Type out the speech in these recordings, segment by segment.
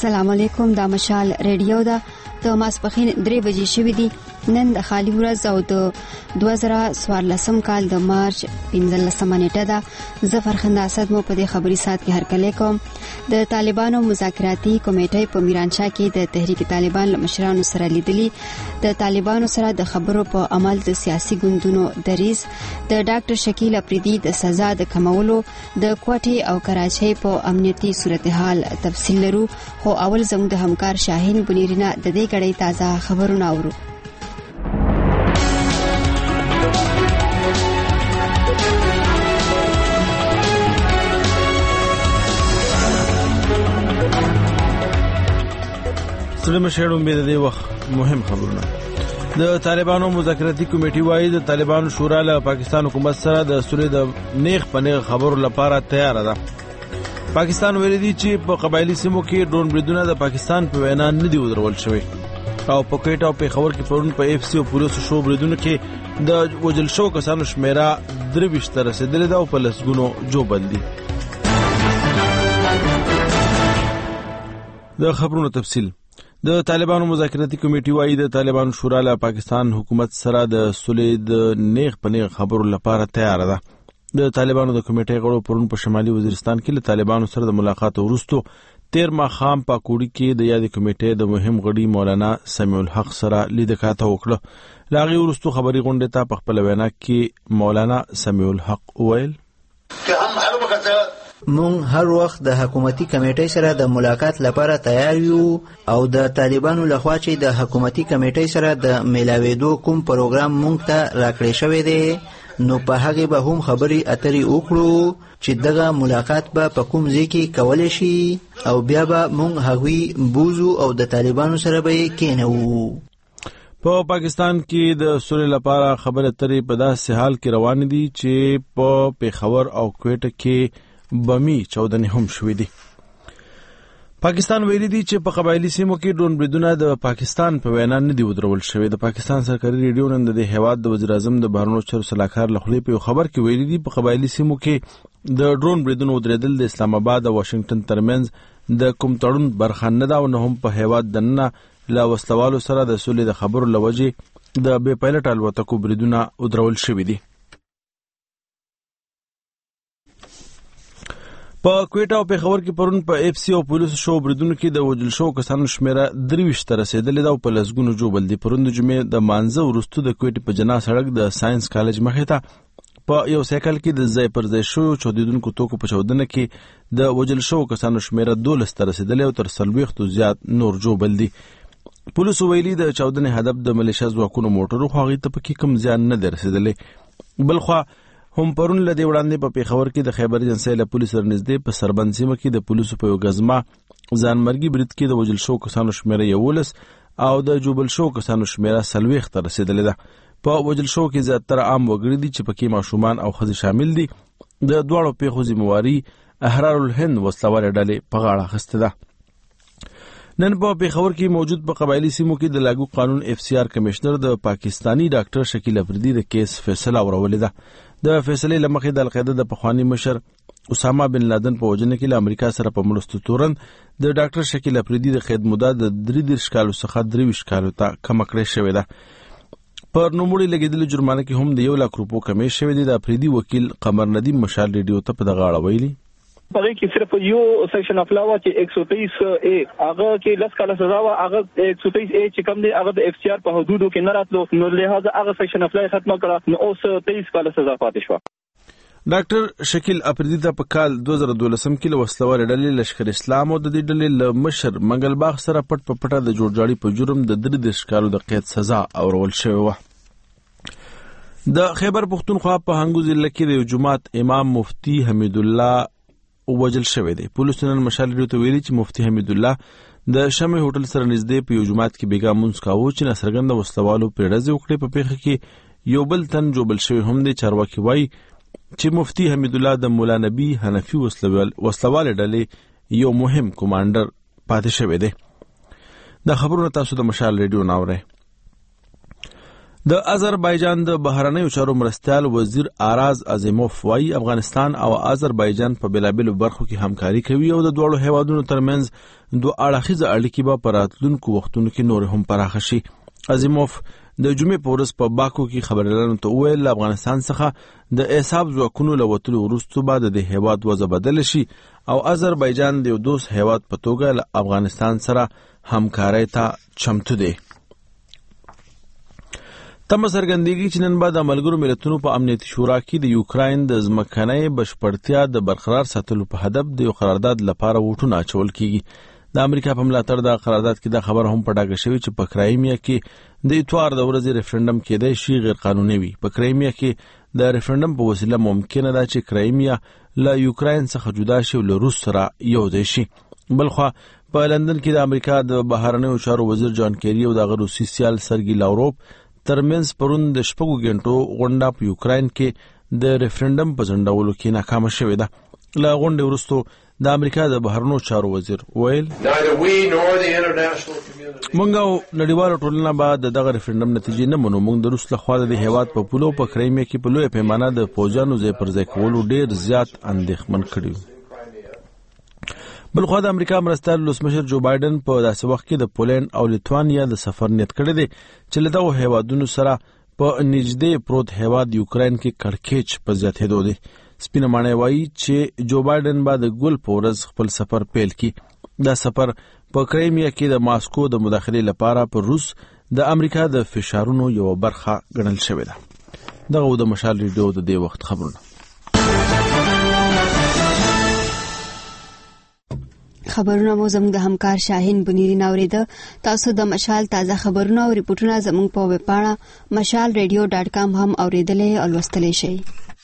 السلام علیکم. دا مشال ریډیو ده. د ماسپخین 3 بجې شوې دي. نن د خالی ورځ او د 2014 کال د مارچ 15 نیټه ده. زه فرخنده اسد مو په دې خبري سات کې هرکلی کوم. د طالبانو مذاکراتي کمیټې په میرانشاه کې د تحریک طالبان له مشرانو سره لیدلي. د طالبانو سره د خبرو په عمل د سیاسي ګوندونو دریز، د ډاکټر شکیل اپریدي د سزا د کمولو، د کوټي او کراچۍ په امنیتي صورتحال تفصیل لرو. خو اول زموږ د همکار شاهین بنیرینه د دې غړې تازه خبرونه اورو. سلام شهرون به د وخت مهم خبرونه. د طالبانو مذاکراتي کمیټې وايي د طالبانو شورا له پاکستان حکومت سره د سولې د نیغ په نیغ خبرو لپاره تیار ده. پاکستان ویلي دی چې په قبایلی سیمو کې ډرون بریدونه د پاکستان په وینا نه دی ودرول شوی او په کوټه او پیښور کې پرون په اف سی او پولیسو شو بریدونه کې د وجل شو کسانو شمیره 23 تر رسیدلې ده او په لسګونو جوبل دي. د خبرونو تفصیل. د طالبانو مذاکراتي کمیټې وايي د طالبانو شورا له پاکستان حکومت سره د سولې د نیغ په نیغ خبرو لپاره تیار ده. د طالبانو د کمیټې غړو پرون په شمالي وزیرستان کې له طالبانو سره د ملاقات وروسته 13 ماښام په کوړی کې د یادې کمیټې د مهم غړي مولانا سمیع الحق سره لیدکاته وکړه. لاغي وروسته خبري غونډه ته په خپل وینا کې مولانا سمیع الحق ویل مونږ هر وخت د حکومتي کمیټې سره د ملاقات لپاره تیار یو او د طالبانو لخوا چې د حکومتي کمیټې سره د ملاویدو کوم پروګرام مونږ ته راکړی شوی دی نو په هغه به هم خبري اترې وکړو چې دغه ملاقات به په کوم ځای کې کولای شي او بیا به مونږ هغوی بوزو او د طالبانو سره به کېنو. په پاکستان کې د سولې لپاره خبرې اترې په داسې حال کې روان دي چې په پیښور او کوټه کې بمی 14 هم شوې دي. پاکستان ویلي دی چې په قبایلی سیمو کې ډرون بریدونه د پاکستان په وینا نه دی ودرول شوی. د پاکستان سرکاري ریډیو نن د هیواد د وزیر اعظم د بهرنیو چارو سلاکار لخوا په خبر کې ویلي دی په قبایلی سیمو کې د ډرون بریدونو ودرېدل د اسلام آباد او واشنگټن ترمنځ د کوم تړون برخه نه دا او نه هم په هیواد دننه له وسلوالو سره د سولې د خبرو لوجې د بې پایلټ الوتکو بریدونه ودرول شوي دي. په کوټه او پیښور کې پرون په اف سی او پولیسو شو بریدونو کې د وجل شو کسانو شمیره 23 تر رسیدلې ده او په لسګونو جوبل دي. پرون د جمعې د مانځه وروسته د کوټې په جنا سړک د ساينس کالج مخې ته په یو سایکل کې د ځای پر ځای شو چودیدونکو توکو په چودنه کې د وجل شو کسانو شمیره 12 تر رسیدلې او تر 40 زیات نور جوبل دي. پولیسو ویلي د چودنې هدف د ملیشیا ځواکونو موټرو خو هغه ته پکې کم زیان نه رسیدلې. بلخوا هم پرون لدی وړاندې په پیښور کې د خیبر ایجنسی له پولیس سره نږدې په سربند سیمه کې د پولیسو په یو غزما ځانمرګي برید کې د وجل شو کسانو شمیره 11 او د جوبل شو کسانو شمیره 40 تر رسیدلې ده. په وجل شو کې زیاتره عام وګړي دي چې پکې ماشومان او ښځې شامل دي. د دواړو پیښو ذمہواری احرار الهند وسلوال ډلې په غاړه اخیسته ده. نن په پیښور کې موجود په قبایلی سیمو کې د لاګو قانون اف سی آر کمشنر د پاکستانی ډاکټر شکیل اپریدي د کیس فیصله اورولې ده. د فیصلې لمخې د القاعده د پخوانی مشر اسامه بن لادن په وجنه کې له امریکا سره په مرستو تورن د ډاکټر شکیل اپریدي د خدمت مدته د 33 کالو څخه 23 کالو ته کم کړې شوې ده. پر نوموړي لګیدل جرمانه کې هم د 1 لک روپو کمې شوې دي. د اپریدي وکیل قمر ندیم مشال ریډیو ته په دغه اړه ویلي پاره کې صرف یو سیکشن اف لا وا چې 123 ا هغه کې 10 کاله سزا وا هغه 123 ا چې کوم دی هغه د اف سی آر په حدودو کې نه راتلو نو لہذا هغه سیکشن اف لا ختمه کړه نو اوس 23 کاله سزا پاتې شو. ډاکټر شکیل اپریدي ته په کال 2012 کې له وسلوال ډلې لشکر اسلام او د دې ډلې له مشر منګل باغ سره پټ په پټه د جوړجاړي په جرم د 33 کالو د قید سزا اورول شوی و. د خیبر پختونخوا په هنګو ضلع کې د جماعت امام مفتی حمید الله وجل شوی دی. پولیسو نن مشال ریډیو ته ویلي چې مفتی حمید الله د شمع هوټل سره نږدې په یو جماعت کې بیګا مونږ کاوه چې نصرګند وسلوالو پیړځي وکړي. په پیښه کې یو بل تن جوبل شوی هم دی. چارواکي وایي چې مفتی حمید الله د مولا نبی حنفي وسلوال ډلې یو مهم کمانډر پاتې شوی دی. د خبرونو تاسو د مشال ریډیو ناوړئ. د آذربایجان د بهرنیو چارو مرستیال وزیر آراز عظیموف وايي افغانستان او آذربایجان په بېلابېلو برخو کې همکاري کوي او د دواړو هیوادونو ترمنځ دوه اړخیزه اړیکې به په راتلونکو وختونو کې نور هم پراخه شي. عظیموف د جمعې په ورځ په باکو کې خبريالانو ته وویل افغانستان څخه د اعصاب ځواکونو له وتلو وروسته به د هیواد وضع بدل شي او آذربایجان د یو دوست هیواد په توګه له افغانستان سره همکارۍ ته چمتو دی. تم څرګندېږي چې نن به د ملګرو ملتونو په امنیتي شورا کې د یوکراین د ځمکنۍ بشپړتیا د برقرار ساتلو په هدف د یو قرارداد لپاره ووټونه اچول کیږي. د امریکا په ملاتړ د قرارداد کې د خبر هم پټاګه شوی چې په کرایمیا کې د اتوار د ورځې ریفرندم کېدای شي غیر قانوني وي. په کرایمیا کې د ریفرندم په وسیله ممکنه ده چې کرایمیا له یوکراین څخه جدا شي او له روس سره یو ځای شي. بلخوا په لندن کې د امریکا د بهرنیو چارو وزیر جان کیری او د روسي سیال سرګي لاوروف ترمنځ پرون د شپږو غنټو غونډه په یوکراین کې د ریفرندم په ځنډولو کې ناکامه شوې ده. له غونډې وروسته د امریکا د بهرنیو چارو وزیر ویل مونږ او نړیواله ټولنه به دغه ریفرندم نتیجې نه منو. مونږ د روس لخوا د هیواد په پولو په کرایمیا کې په لویه پیمانه د فوجانو ځای پر ځای کولو ډېر زیات اندېښمن کړي. بلخوا د امریکا مرستیال ولسمشر جو بایدن په داسې وخت کې د پولینډ او لیتوانیا د سفر نیت کړی دی چې له دغو هیوادونو سره په نږدې پروت هیواد یوکراین کې کړکېچ په زیاتېدو دی. سپینه ماڼۍ وایي چې جو بایدن به د ګل په ورځ خپل سفر پیل کړي. دا سفر په کرایمیا کې د ماسکو د مداخلې لپاره پر روس د امریکا د فشارونو یو برخه ګڼل شوې ده. دغه د مشال ریډیو د دې وخت خبرونه. خبرونه مو زموږ د همکار شاهین بنيري ناوریده. تاسو د مشال تازه خبرونه او ریپورتونه زموږ په ویب پاڼه mashalradio.com هم اوریدلای او لوستلای شئ.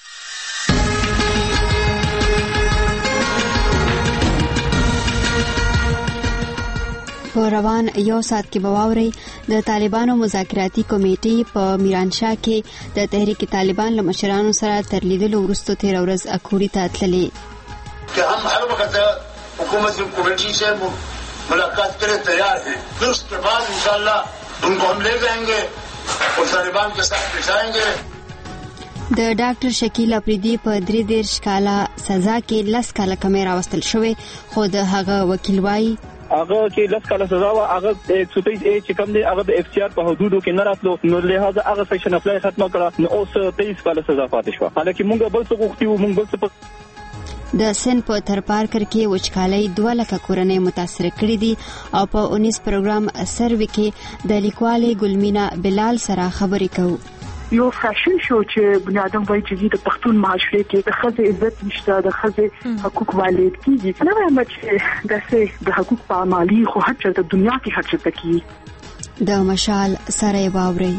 په روان یو ساعت کې بواوري د طالبانو مذاکراتي کمیټې په میرانشاه کې د تحریک طالبان له مشرانو سره تر لیدلو وروسته 13 ورځ اکوړی ته تللې कि हम हर वक्त हुकूमत कमेटी से मुलाकात के लिए तैयार हैं. फिर उसके बाद इंशाअल्लाह उनको हम ले जाएंगे और तालिबान के साथ बिठाएंगे. د ډاکټر شکیل افریدي په 3 کاله سزا کې 10 کاله کمې راوستل شوې خو د هغه وکیل وایي هغه کې 10 کاله سزا وا هغه 123 ای چې کوم دی هغه د اف سی آر په حدودو کې نه راتلو نو لہذا هغه سیکشن اپلای ختمه کړه نو اوس 23 کاله سزا پاتې شو. حالکه مونږ بل څه غوښتیو مونږ بل څه د سن په ترپارکر کې وچکالۍ 2 لک کورنۍ متاثر کړې دي او په 19 پروګرام سروي کې د لیکوالې ګلمینا بلال سره خبرې کوو. یو فیشن شو چې بنیادم وایي چې د پښتون معاشره کې د خزې عزت نشته د خزې حقوق والد کیږي نه وایم چې د حقوق پامالي خو هر چېرته دنیا کې هر چېرته کیږي. د مشال سره باوري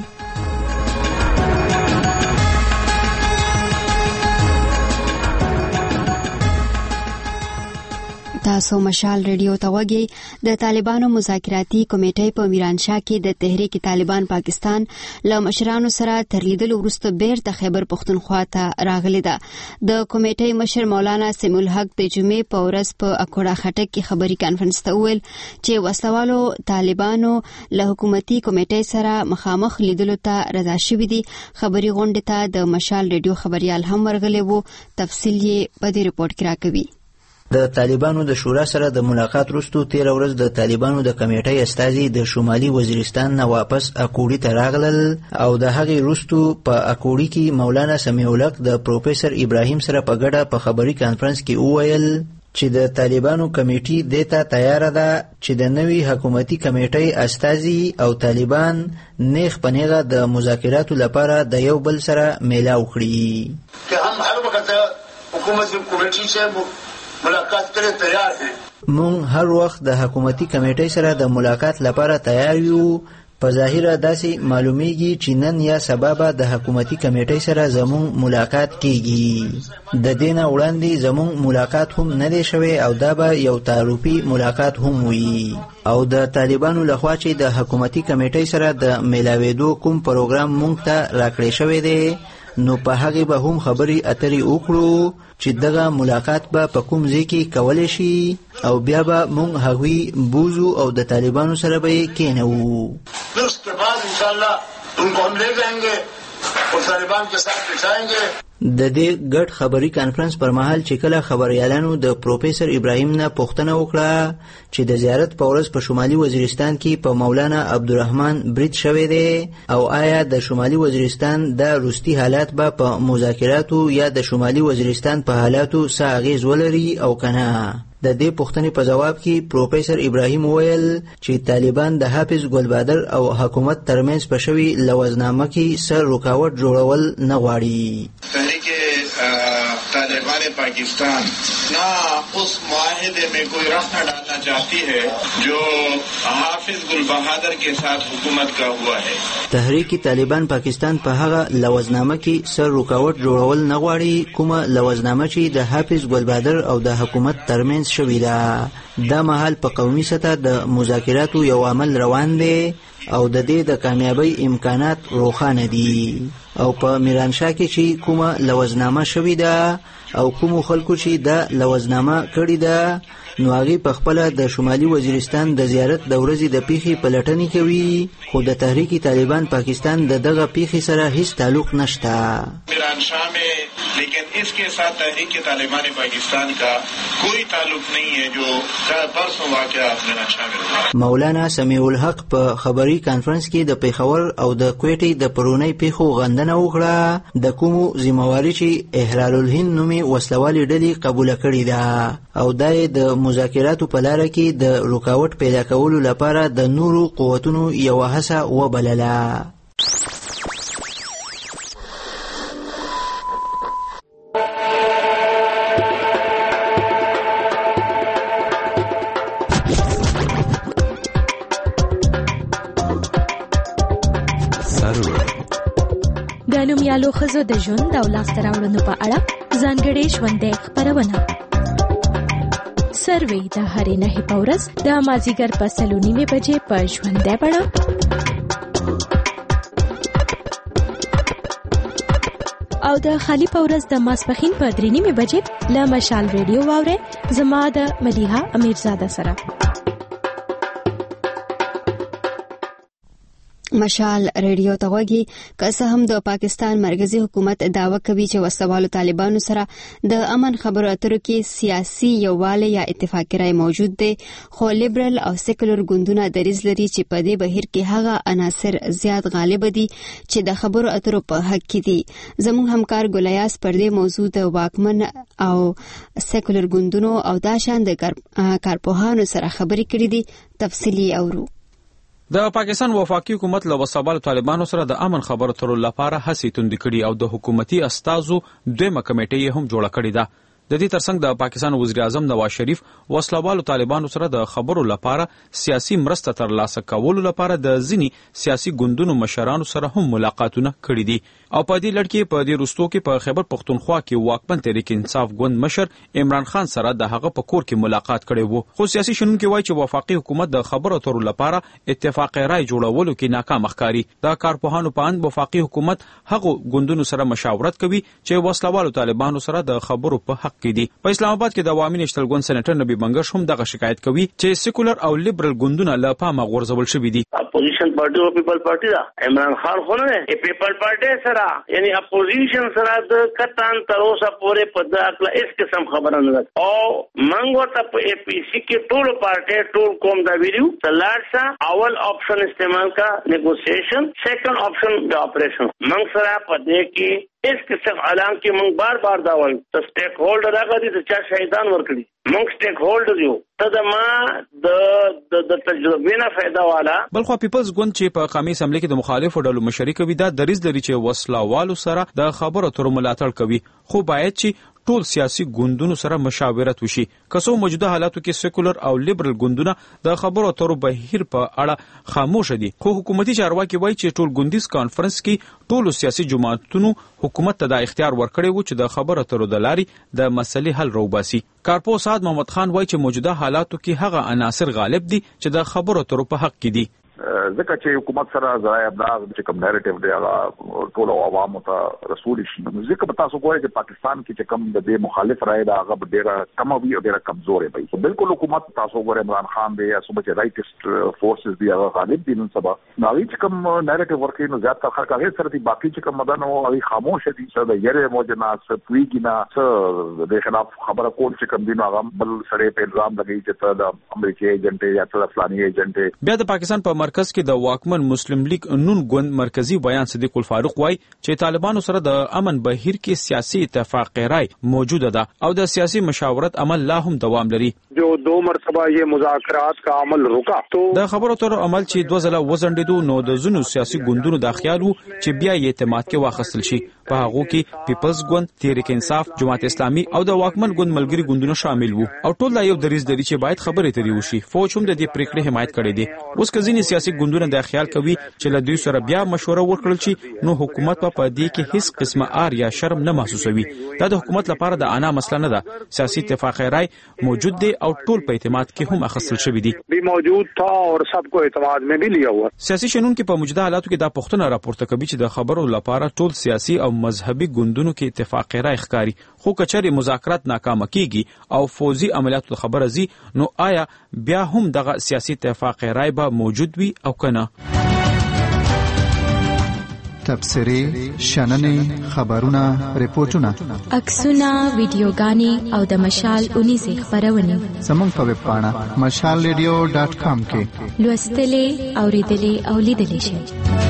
تاسو مشال ریډیو ته وګورئ. د طالبانو مذاکراتي کمیټې په میرانشاه کې د تحریک طالبان پاکستان له مشرانو سره تر لیدلو وروسته بیرته خیبر پختونخوا ته راغلی ده. د کمیټې مشر مولانا سمیع الحق د جمعې په ورځ په اکوړه خټک کې خبري کانفرنس ته وویل چې وسلوالو طالبانو له حکومتي کمیټې سره مخامخ لیدلو ته رضا شوي دي. خبري غونډې ته د مشال ریډیو خبريال هم ورغلي وو. تفصیل یې په دې ریپورت کې راکوي. د طالبانو د شورا سره د ملاقات وروسته 13 ورځ د طالبانو د کمیټې استازي د شمالي وزیرستان نه واپس اکوړی ته راغلل او د هغې وروسته په اکوړی کې مولانا سمیع الحق د پروفیسور ابراهیم سره په ګډه په خبري کانفرنس کې وویل چې د طالبانو کمیټې دته تیار ده چې د نوي حکومتي کمیټې استازي او طالبان نیغ په نیغه د مذاکراتو لپاره د یو بل سره میلاو کړي. कि हम हर वक्त हुकूमत कमेटी से मुलाकात के लिए तैयार हैं. مونږ هر وخت د حکومتي کمیټې سره د ملاقات لپاره تیار یو. په ظاهره داسې معلومیږي چې نن یا سبا د حکومتي کمیټې سره زمون ملاقات کیږي. د دینه وړاندې زمون ملاقات هم نه دی شوی او دا به یو تعارفي ملاقات هم وي. او د طالبانو لخوا چې د حکومتي کمیټې سره د میلاوېدو کوم پروګرام مونږ ته راکړی شوی دی نو په هغه به هم خبري اترې وکړو چې دغه ملاقات به په کوم ځای کې کولای شي او بیا به مونږ هغوی بوزو او د طالبانو سره به کېنو. फिर उसके बाद इंशाअल्लाह उनको हम ले जाएंगे और तालिबान के साथ बिठाएंगे। د دې ګډ خبري کانفرنس پر مهال چې کله خبريالانو د پروفیسور ابراهیم نه پوښتنه وکړه چې د زیارت په ورځ په شمالي وزیرستان کې په مولانا عبدالرحمن برید شوی دی او آیا د شمالي وزیرستان د روستي حالات به په مذاکراتو یا د شمالي وزیرستان په حالاتو څه اغیز ولري او کنه. د دې پوښتنې په جواب کې پروفیسور ابراهیم ویل چې طالبان د حافظ ګلبادر او حکومت ترمنځ په شوی لوزنامه کې څه رکاوټ جوړول نه غواړي. तालिबान पाकिस्तान ना उस मुआहदे में कोई रख न डालना चाहती है जो हाफिज गुल बहादुर के साथ हुकूमत का हुआ है. تحریک طالبان پاکستان په هغه لوزنامه کې سر رکاوټ جوړول نه غواړي کومه لوزنامه چې د حافظ ګلبادر او د حکومت ترمنځ شوې ده. دا مهال په قومي سطح د مذاکراتو یو عمل روان دی او د دې د کامیابی امکانات روښانه دي او په میرانشاه کې چې کومه لوزنامه شوې ده او کوم خلکو چې د لوزنامه کړې ده نو هغه په خپل د شمالي وزیرستان د زیارت د ورځې د پیښې پلټنې کوي خو د تحریک طالبان پاکستان د دغه پیښې سره هیڅ تعلق نشته. میرانشاه में लेकिन इसके साथ तहरीक तालिबान पाकिस्तान का कोई ताल्लुक नहीं है जो परसों वाक़या मेरانشاه में हुआ. مولانا سمیع الحق په خبري کانفرنس کې د پیښور او د کوټې د پرونی پیښو غندنه وکړه د کومو ذمہواری چې احرار الهند نومي وسلوالې ډلې قبول کړې ده او دای د مذاکراتو په لار کې د رکاوټ پیدا کولو لپاره د نورو قوتونو یو هڅه وبلله. د نومیالو ښځو د ژوند او لاسته راوړنو په اړه ځانګړې ژوندۍ خپرونه سروې د هرې نهې په ورځ د مازدیګر په 3:30 بجې په ژوندۍ بڼه او د خالی په ورځ د ماسپښین په 3:30 بجې له مشال ریډیو واورئ زما د مدیحه امیرزاده سره. مشال ریډیو ته وګي که څه هم د پاکستان مرکزی حکومت دعوه کوي چې وسوالو طالبانو سره د امن خبرو اترو کې سیاسي یووالی یا اتفاقی رای موجود دی خو لیبرل او سیکولر ګوندونه دریځ لري چې په دې بهیر کې هغه عناصر زیات غالب دي چې د خبرو اترو په حق کې دي. زموږ همکار ګولیاس پر دې موضوع د واکمن او سیکولر ګوندونو او دا شان د کارپوهانو سره خبرې کړې دي. تفصیلی اورو. د پاکستان وفاقي حکومت له وسوالو طالبانو سره د امن خبرو اترو لپاره هڅې توندې کړي او د حکومتي استازو دویمه کمیټه یې هم جوړه کړې ده. د دې ترڅنګ د پاکستان وزیر اعظم نواز شریف وسلوالو طالبانو سره د خبرو لپاره سیاسي مرسته ترلاسه کولو لپاره د ځینی سیاسي ګوندونو مشرانو سره هم ملاقاتونه کړي دي او په دې لړ کې په دې وروستو کې په خیبر پختونخوا کې واکمن تحریک انصاف ګوند مشر عمران خان سره د هغه په کور کې ملاقات کړي وو. خو سیاسي شنونکي وایي چې وفاقي حکومت د خبرو اترو لپاره اتفاقی رای جوړولو کې ناکام ښکاري. د کارپوهانو په اند وفاقي حکومت هغه ګوندونو سره مشاورت کوي چې وسلوالو طالبانو سره د خبرو په حق کې دي. په اسلام آباد کې د عوامي نېشنل ګوند سېنیټر نبی بنگش هم دغه شکایت کوي چې سیکولر او لیبرل ګوندونه له پامه غورځول شوي دي. اپوزیشن پارټي او پیپل پارټي دا عمران خان خو نه پیپل پارټي سره یعنی اپوزیشن سره د کتان تر اوسه پورې په داخله هیڅ قسم خبره نه ده او منګو ته په اي پي سي کې ټول پارټي ټول قوم دا ویډیو تلارسا اول آپشن استعمال کا نیگوسیشن سیکنڈ آپشن د اپریشن منګ سره په دې کې اس قسم اعلان کې موږ بار بار دا وایو چې سټیک هولډر هغه دي چې شهیدان ورکړي موږ سټیک هولډر یو ته د ما د تجربې نه فائدہ والا. بلخو پیپلز ګوند چې په قومي اسمبلی کې د مخالفو ډلو مشري کوي دا دریځ لري چې وسلوالو سره د خبرو اترو ملاتړ کوي خو باید چې ټول سیاسي ګوندونو سره مشاورت وشي. که څو موجوده حالاتو کې سیکولر او لیبرل ګوندونه د خبرو اترو بهیر په اړه خاموش دي خو حکومتي چارواکي وایي چې ټول ګوندیز کانفرنس کې ټول سیاسي جماعتونو حکومت ته د اختیار ورکړی وو چې د خبرو اترو د لارې د مسلې حل راوباسي. کارپو سعد محمد خان وایي چې موجوده حالاتو کې هغه عناصر غالب دي چې د خبرو اترو په حق کې دي. ځکه چې حکومت سره ځای ابلاغ چې کوم نریټیو دی هغه ټول عوامو ته رسول شي. ځکه په تاسو ګورئ چې پاکستان کې چې کوم د دې مخالف رائے دا هغه ډیره کم وي او ډیره کمزورې وي. بالکل حکومت تاسو ګورئ عمران خان دی یا صوبه رائټست فورسز دی هغه غالب دي نن سبا. نو چې کوم نریټیو ورکې نو زیات خلک هغه سره دي، باقي چې کوم مدن او هغه خاموش دي څه د یره موجنا څه تویګینا څه د خلاف خبره کول چې کوم دي نو هغه بل سره په الزام لګي چې ته د امریکای ایجنټ یا ته د فلاني ایجنټ. بیا د پاکستان په مرکز کې د واکمن مسلم لیگ نون ګوند مرکزی بیان صدیق الفاروق وای چې طالبانو سره د امن بهیر کې سیاسي اتفاق رائے موجود ده او د سیاسي مشاورت عمل لا هم دوام لري. جو 2 مرتبہ یہ مذاکرات کا عمل رکا تو د خبرو تر عمل چې 2 ځله وزندیدو نو د زونو سیاسي ګوندونو د خیالو چې بیا یې اعتماد کې واخیستل شي. په هغه کې پیپلز ګوند، تحریک انصاف، جماعت اسلامي او د واکمن ګوند ملګری ګوندونه شامل وو او ټول دا یو دریځ لري چې باید خبرې ترې وشي. فوج هم د دې پریکړې حمایت کړې دي. اوس کزینی سیاسي ګوندونه د خیال کوي چې له دوی سره بیا مشوره وکړل شي نو حکومت په دې کې هیڅ قسمه آر یا شرم نه محسوسوي. دا د حکومت لپاره د انا مسله نه ده. سیاسي اتفاق رائے موجود دی او ټول په اعتماد کې هم اخیستل شوی دی. بھی موجود تھا اور سب کو اعتماد میں بھی لیا ہوا. سیاسي شنون کې په موجوده حالاتو کې دا پوښتنه راپورته کوي چې د خبرو لپاره ټول سیاسي او مذهبي ګوندونو کې اتفاق رائے ښکاري، خو کچېرې مذاکرات ناکام کیږي او فوزي عملیاتو خبره زی نو آیا بیا هم دغه سیاسي اتفاق رائے به موجود وي او کنه؟ تبصرې، شننې، خبرونه، ریپورتونه، عکسونه، ویډیوګانې او د مشال 19 خبرونه زموږ په ویب پاڼه mashalradio.com کې لوستلې، اوریدلې او لیدلې شئ.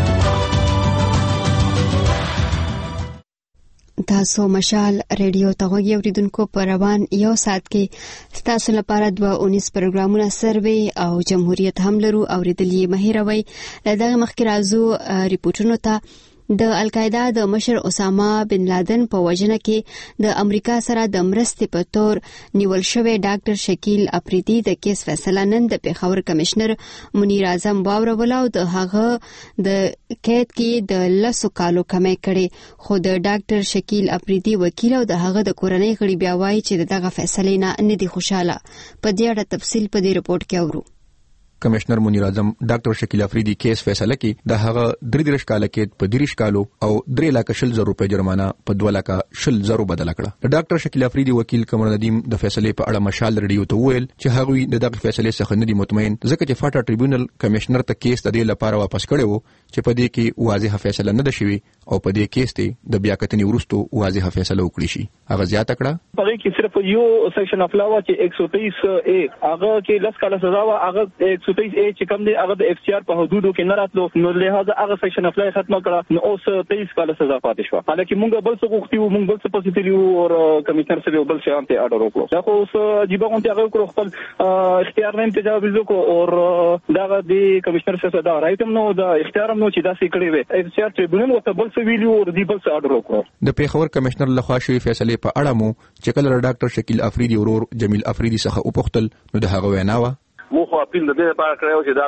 تاسو مشال ریډیو ته غوږی اوریدونکو په روان یو ساعت کې تاسو لپاره 219 پروګرامونه سروي او جمهوریت هم لرو اوریدلې مهیروي. لدغه مخکې راځو ریپورتونو ته. د القاعده د مشر اسامه بن لادن په وژنه کې د امریکا سره د مرستې په تور نیول شوی ډاکټر شکیل افریدي د کیس فیصله نن د پیښور کمشنر منیر اعظم واوروله او د هغه د قید کې د 10 کالو کمې کړي. خو د ډاکټر شکیل افریدي وکیل او د هغه د کورنۍ غړي بیا وایي چې دغه فیصله نه دي خوشاله. په دې اړه تفصیل په دې رپورت کې اورو. کمشنر منیر اعظم ډاکټر شکیل افریدي کیس فیصله کې د هغه 33 کال کې په 30 کالو او 3,00,000 روپے جرمانه په 2,00,000 بدل کړه. د ډاکټر شکیل افریدي وکیل قمر ندیم د فیصلې په اړه مشال ریډیو ته ویل چې هغه د دغه فیصلې څخه نه دي مطمئن ځکه چې فاټا ټریبیونل کمشنر ته کیس د دې لپاره واپس کړی وو چې په دې کې واضحه فیصله نه ده شوی او په دې کیس ته د بیا کتنې وروسته واضحه فیصله وکړي شي. هغه زیاته کړه په کې صرف یو سیکشن اف لا وا چې 123 اے هغه کې 10 کاله سزا وا. هغه 123 اے چې کوم دی هغه د اف سی آر په حدودو کې نه راتلو نو لہذا هغه سیکشن اف لا ختمه کړه نو اوس 23 کاله سزا پاتې شو. حالکه مونږ بل څه غوښتي وو، مونږ بل څه پوزیټیو او کمشنر سره بل څه انته اډر وکړو. دا خو اوس عجیب غونډه هغه کړو خپل اختیار نه تجاوز وکړو او دا د کمشنر سره دا رائټم نو دا اختیار نو چې دا سې کړی وي اف سی آر ټریبیونل وته بل څه ویلو او دی بل څه اډر وکړو. د پیښور کمشنر لخوا شوی فیصله په اړه مو چې کله ډاکټر شکیل افریدي ورور جمیل افریدي څخه وپوښتل نو د هغه وینا و مو خو اپیل د دې لپاره کړو چې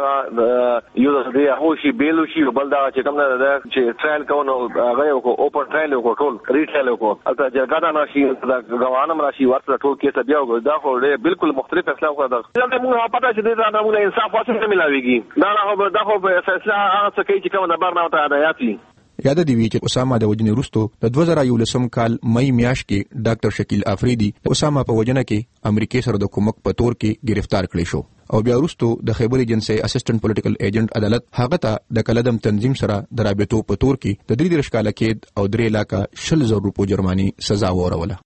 دا یو د دې هغه شی بیلو شي بل دا چې کوم نه دا چې ټرایل کوو هغه یو کو اوپن ټرایل یو ټول ریټیل یو کو اته جګړه نشي دا غوانم راشي ورته ټول کې بیا دا خو بالکل مختلف فیصله وکړه. دا موږ پاتې چې دا موږ انصاف واسطه ملاويږي دا خو فیصله هغه څه کوي چې کوم د برنامه ته هدایتي. یاد دی وی چې اسامه د وجنې وروسته د 2011 کال مئی میاشت کې ډاکټر شکیل افریدي اسامه په وجنه کې امریکای سره د کومک په تور کې گرفتار کړی شو او بیا وروسته د خیبر ایجنسی اسسټنټ پولیټیکل ایجنټ عدالت هغه ته د کلدم تنظیم سره د رابطو په تور کې د 33 کال قید او 3,00,000 روپو جرمانی سزا وروله.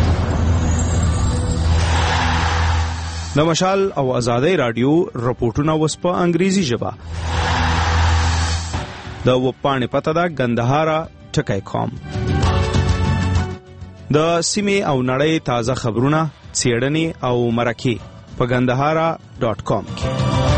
د مشال او آزادۍ رادیو رپورټونه وس په انګریزي ژبه د وپانې پته دا غندهارا ټکای کوم د سیمه او نړۍ تازه خبرونه څېړنې او مرکې په غندهارا.com کې.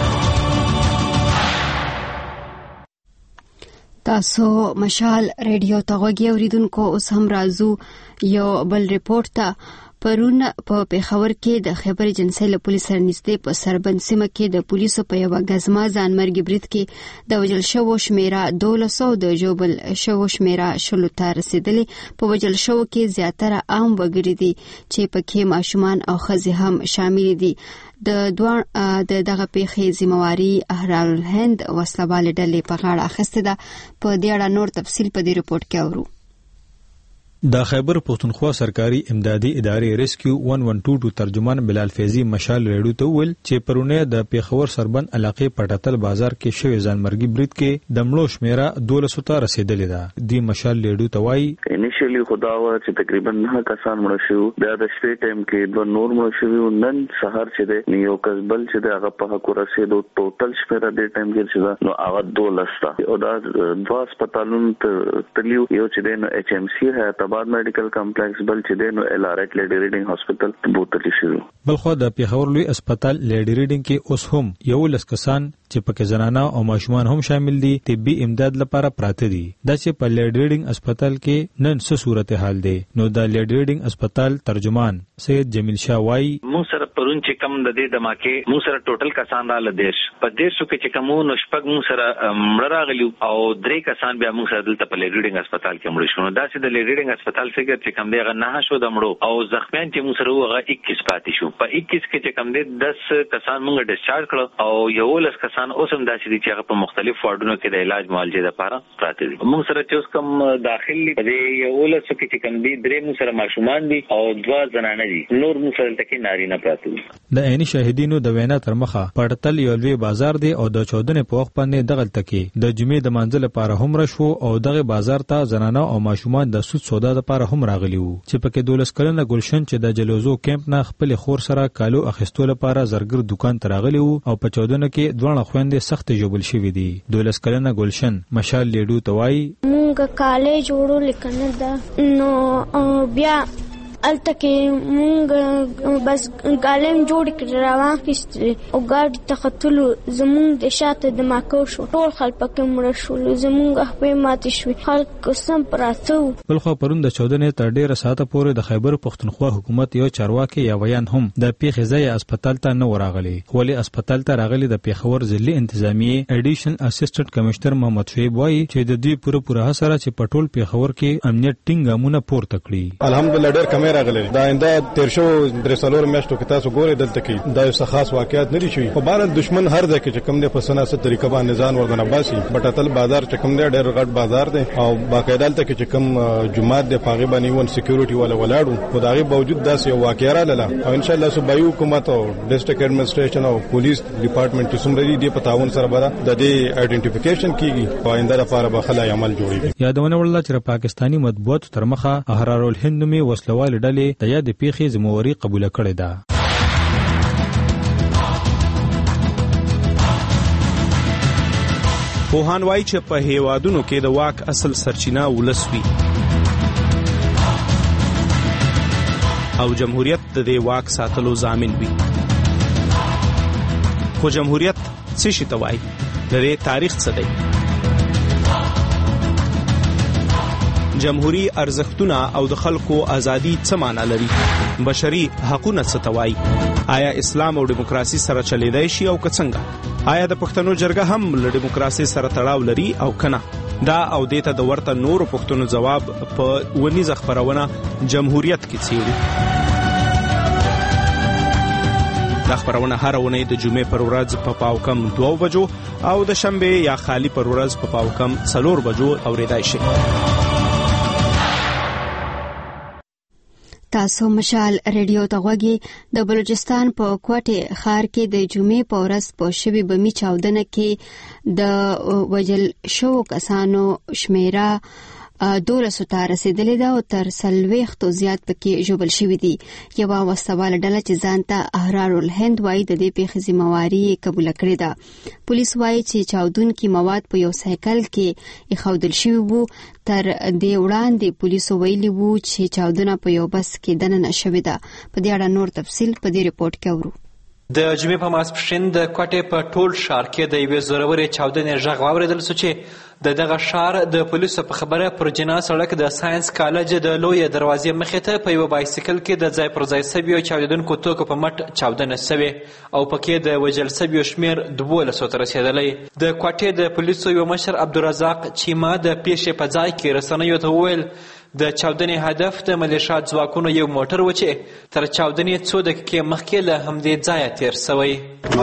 تاسو مشال ریډیو ته غوږی اوریدونکو اوس هم راځو یو بل ریپورت ته. پرون په پیښور کې د خیبر ایجنسی له پولیس سره نږدې په سربند سیمه کې د پولیسو په یو غزما ځانمرګي برید کې د وژل شوو شمیره 1200 د جوبل شوو شمیره 10 ته رسیدلې. په وژل شوو کې زیاتره عام وګړي دي چې پکې ماشومان او ښځې هم شامل دي. د دغه پیښې ذمہواری احرار الهند وسلوال ډلې په غاړه اخیسته ده. په دې اړه نور تفصیل په دې رپورت کې اورو. د خیبر پښتونخوا سرکاري امدادي ادارې ریسکیو 112 ترجمان بلال فیضی مشال ریډیو ته ویل چې پرونه د پیښور سربند علاقې پټاتل بازار کې شوی ځانمرګي برید کې د مړو شمیره 1200 ته رسیدلې ده. دی مشال ریډیو ته وایي انیشلی خداوا چې تقریبا 9 کسان مړ شو، بیا د شپې ټایم کې دوه نور مړ شو. نن سحر چې د نیو کسبل چې د هغه په حق رسیدو ټوټل شمیره د ټایم کې چې نو هغه 1200 او دا دوه هسپتالونو ته تلیو. یو چې د ایچ ام سی ہے بعد میډیکل کمپلیکس بل چې د نو ال ار ایټ لیډی ریډینګ هسپتال بوتل شو. بلخو د پیښور لوی هسپتال لیډی ریډینګ کې اوس هم یو لسکسان چې پکې زنانه او ماشومان هم شامل دي طبي امداد لپاره پراته دي. د چې په لیډی ریډینګ هسپتال کې نن څه صورتحال دی نو د لیډی ریډینګ هسپتال ترجمان سید جمیل شاه وایي مو سره پرون چې کم د دې دماکه مو سره ټوټل کسان را لدیش په دې شو کې چې کوم نو شپږ مو سره مړ راغلی او درې کسان بیا مو سره دلته په لیډی ریډینګ هسپتال کې مړ شو. دا چې د لیډی ریډینګ هسپتال څخه چې کم دی غ نه شو د مړو او زخمیان چې مو سره وغه 21 پاتې شو. په 21 کې چې کم دی 10 کسان موږ ډیسچارج کړو او یو لس کسان اوس هم داسې دي چې هغه په مختلف وارډونو کې د علاج معالجې لپاره پراته دي. موږ سره چې اوس کم داخلي په یو لس کې چې کم دي درې مو سره ماشومان دي او دوه زنانه دي، نور مو سره تکي نارینه پراته دي. د عیني شاهدینو د وینا تر مخه پړتل یو لوی بازار دی او د 14 په وخت باندې دغه تکي د جمعې د منځل لپاره هم رشو او دغه بازار ته زنانه او ماشومان د سود سودا لپاره هم راغلي وو. چې پکې 12 کلنه ګلشن چې د جلوزو کیمپ نه خپل خور سره کالو اخیستو لپاره زرګر دکان ته راغلي وو او په 14 کې دوه خويندې سخت جوبل شوې دي. 12 کلنه ګلشن مشال لیډو توای مونږ کالج جوړو لیکنه ده نو بیا التکه مونږ بس ګالم جوړ کړ روان کیستل او ګاډي تختلو زمونږ د شاته د ماکو شو ټول خلک پکې مړ شول، زمونږ په ماتې شو خلک سم پراته. بلخو پرون د 14 تر ډیره ساعته پورې د خیبر پښتونخوا حکومت یو چارواکي یا ویان هم د پیښې ځای هسپتال ته نه وراغلي. ولی هسپتال ته راغلي د پیښور ضلعي انتظامیه اډیشنل اسسټنټ کمشنر محمد شعیب وایي چې د دې پوره هڅه چې پټول پیښور کې امنیت ټینګامونه پورته کړی. الحمدلله ډیر کمې راغلي. دا انده تیر شو درې سالور میاشتو کې تاسو ګورئ دلته کې دا یو خاص واقعیت نه دي شوي. په بار دشمن هر ځای کې چې کوم دی په سناسه طریقه باندې ځان ورغنه باسي. بټاتل بازار چې کوم دی ډېر غټ بازار دی او باقاعده دلته کې چې کوم جمعات دی پاغي باندې ون سکیورټي ولا ولاړو خو داغي باوجود داسې یو واقعیا رااله او ان شاء الله صوبایي حکومت او ډیسټریکټ ایڈمنسټریشن او پولیس ډپارټمنټ چې څومره دي په تعاون سره به د دې آئیډنټیفیکیشن کیږي په آینده لپاره به خلای عمل جوړیږي. یادونه ولله چې پاکستانی مطبوعات تر مخه احرار الهند می وسلوال ډلې د یاد پیښې ذمہواری قبول کړې ده. پوهان وایي چې په هیوادونو کې د واک اصل سرچینه ولس وي او جمهوریت د دې واک ساتلو ضامن وي. خو جمهوریت څه شي ته وایي؟ د دې تاریخ څه دی؟ جمهوری ارزښتونه او د خلکو ازادي څه معنی لري؟ بشري حقوقونه څه ته وایي؟ آیا اسلام او دیموکراسي سره چلیدای شي او که څنګه؟ آیا د پښتنو جرګه هم له دیموکراسي سره تړاو لري او کنه؟ دا او دیته د ورته نورو پښتنو جواب په ونیزه خبرونه جمهوریت کې څیړي. دا خبرونه هر ونې د جمعې پر ورځ په پاوکم 2 بجو او د شنبه یا خالی پر ورځ په پاوکم 4 بجو اوریدای شي. تاسو مشال ریډیو ته غوږی. د بلوچستان په کوټه ښار کې د جمعې په ورځ په شوي بمی چاودنه کې د وجل شو کسانو شمیره 1200 ته رسیدلې ده او تر 40 زیات پکې ژوبل شوي دي. یو وسوال ډله چې ځان ته احرار الهند وایي د دې پیښې ذمہواری قبول کړې ده. پولیس وایي چې چاودونکي مواد په یو سایکل کې ایښودل شوي وو. تر دې وړاندې پولیسو ویلي وو چې چاودنه په یو بس کې دننه شوې ده. په دې اړه نور تفصیل په دې ریپورت کې اورو. د جمعې په ماسپښین د کوټې په ټول ښار کې د یوې زورورې چاودنې غږ واورېدل شو چې د دغه ښار د پولیسو په خبره پر جنا سړک د ساینس کالج د لویې دروازې مخې ته په یوه بایسکل کې د ځای پر ځای سویو چاودېدونکو توکو په مټ چاودنه سوې او پکې د وژل سویو شمېر 12 ته رسېدلی. د کوټې د پولیسو یو مشر عبدالرزاق چیما د پیښې په ځای کې رسنیو ته وویل د چاودنې هدف د ملیشات ځواکونو یو موټر و چې تر چاودنې 2 دقیقې مخکې له همدې ځایه تیر سوی.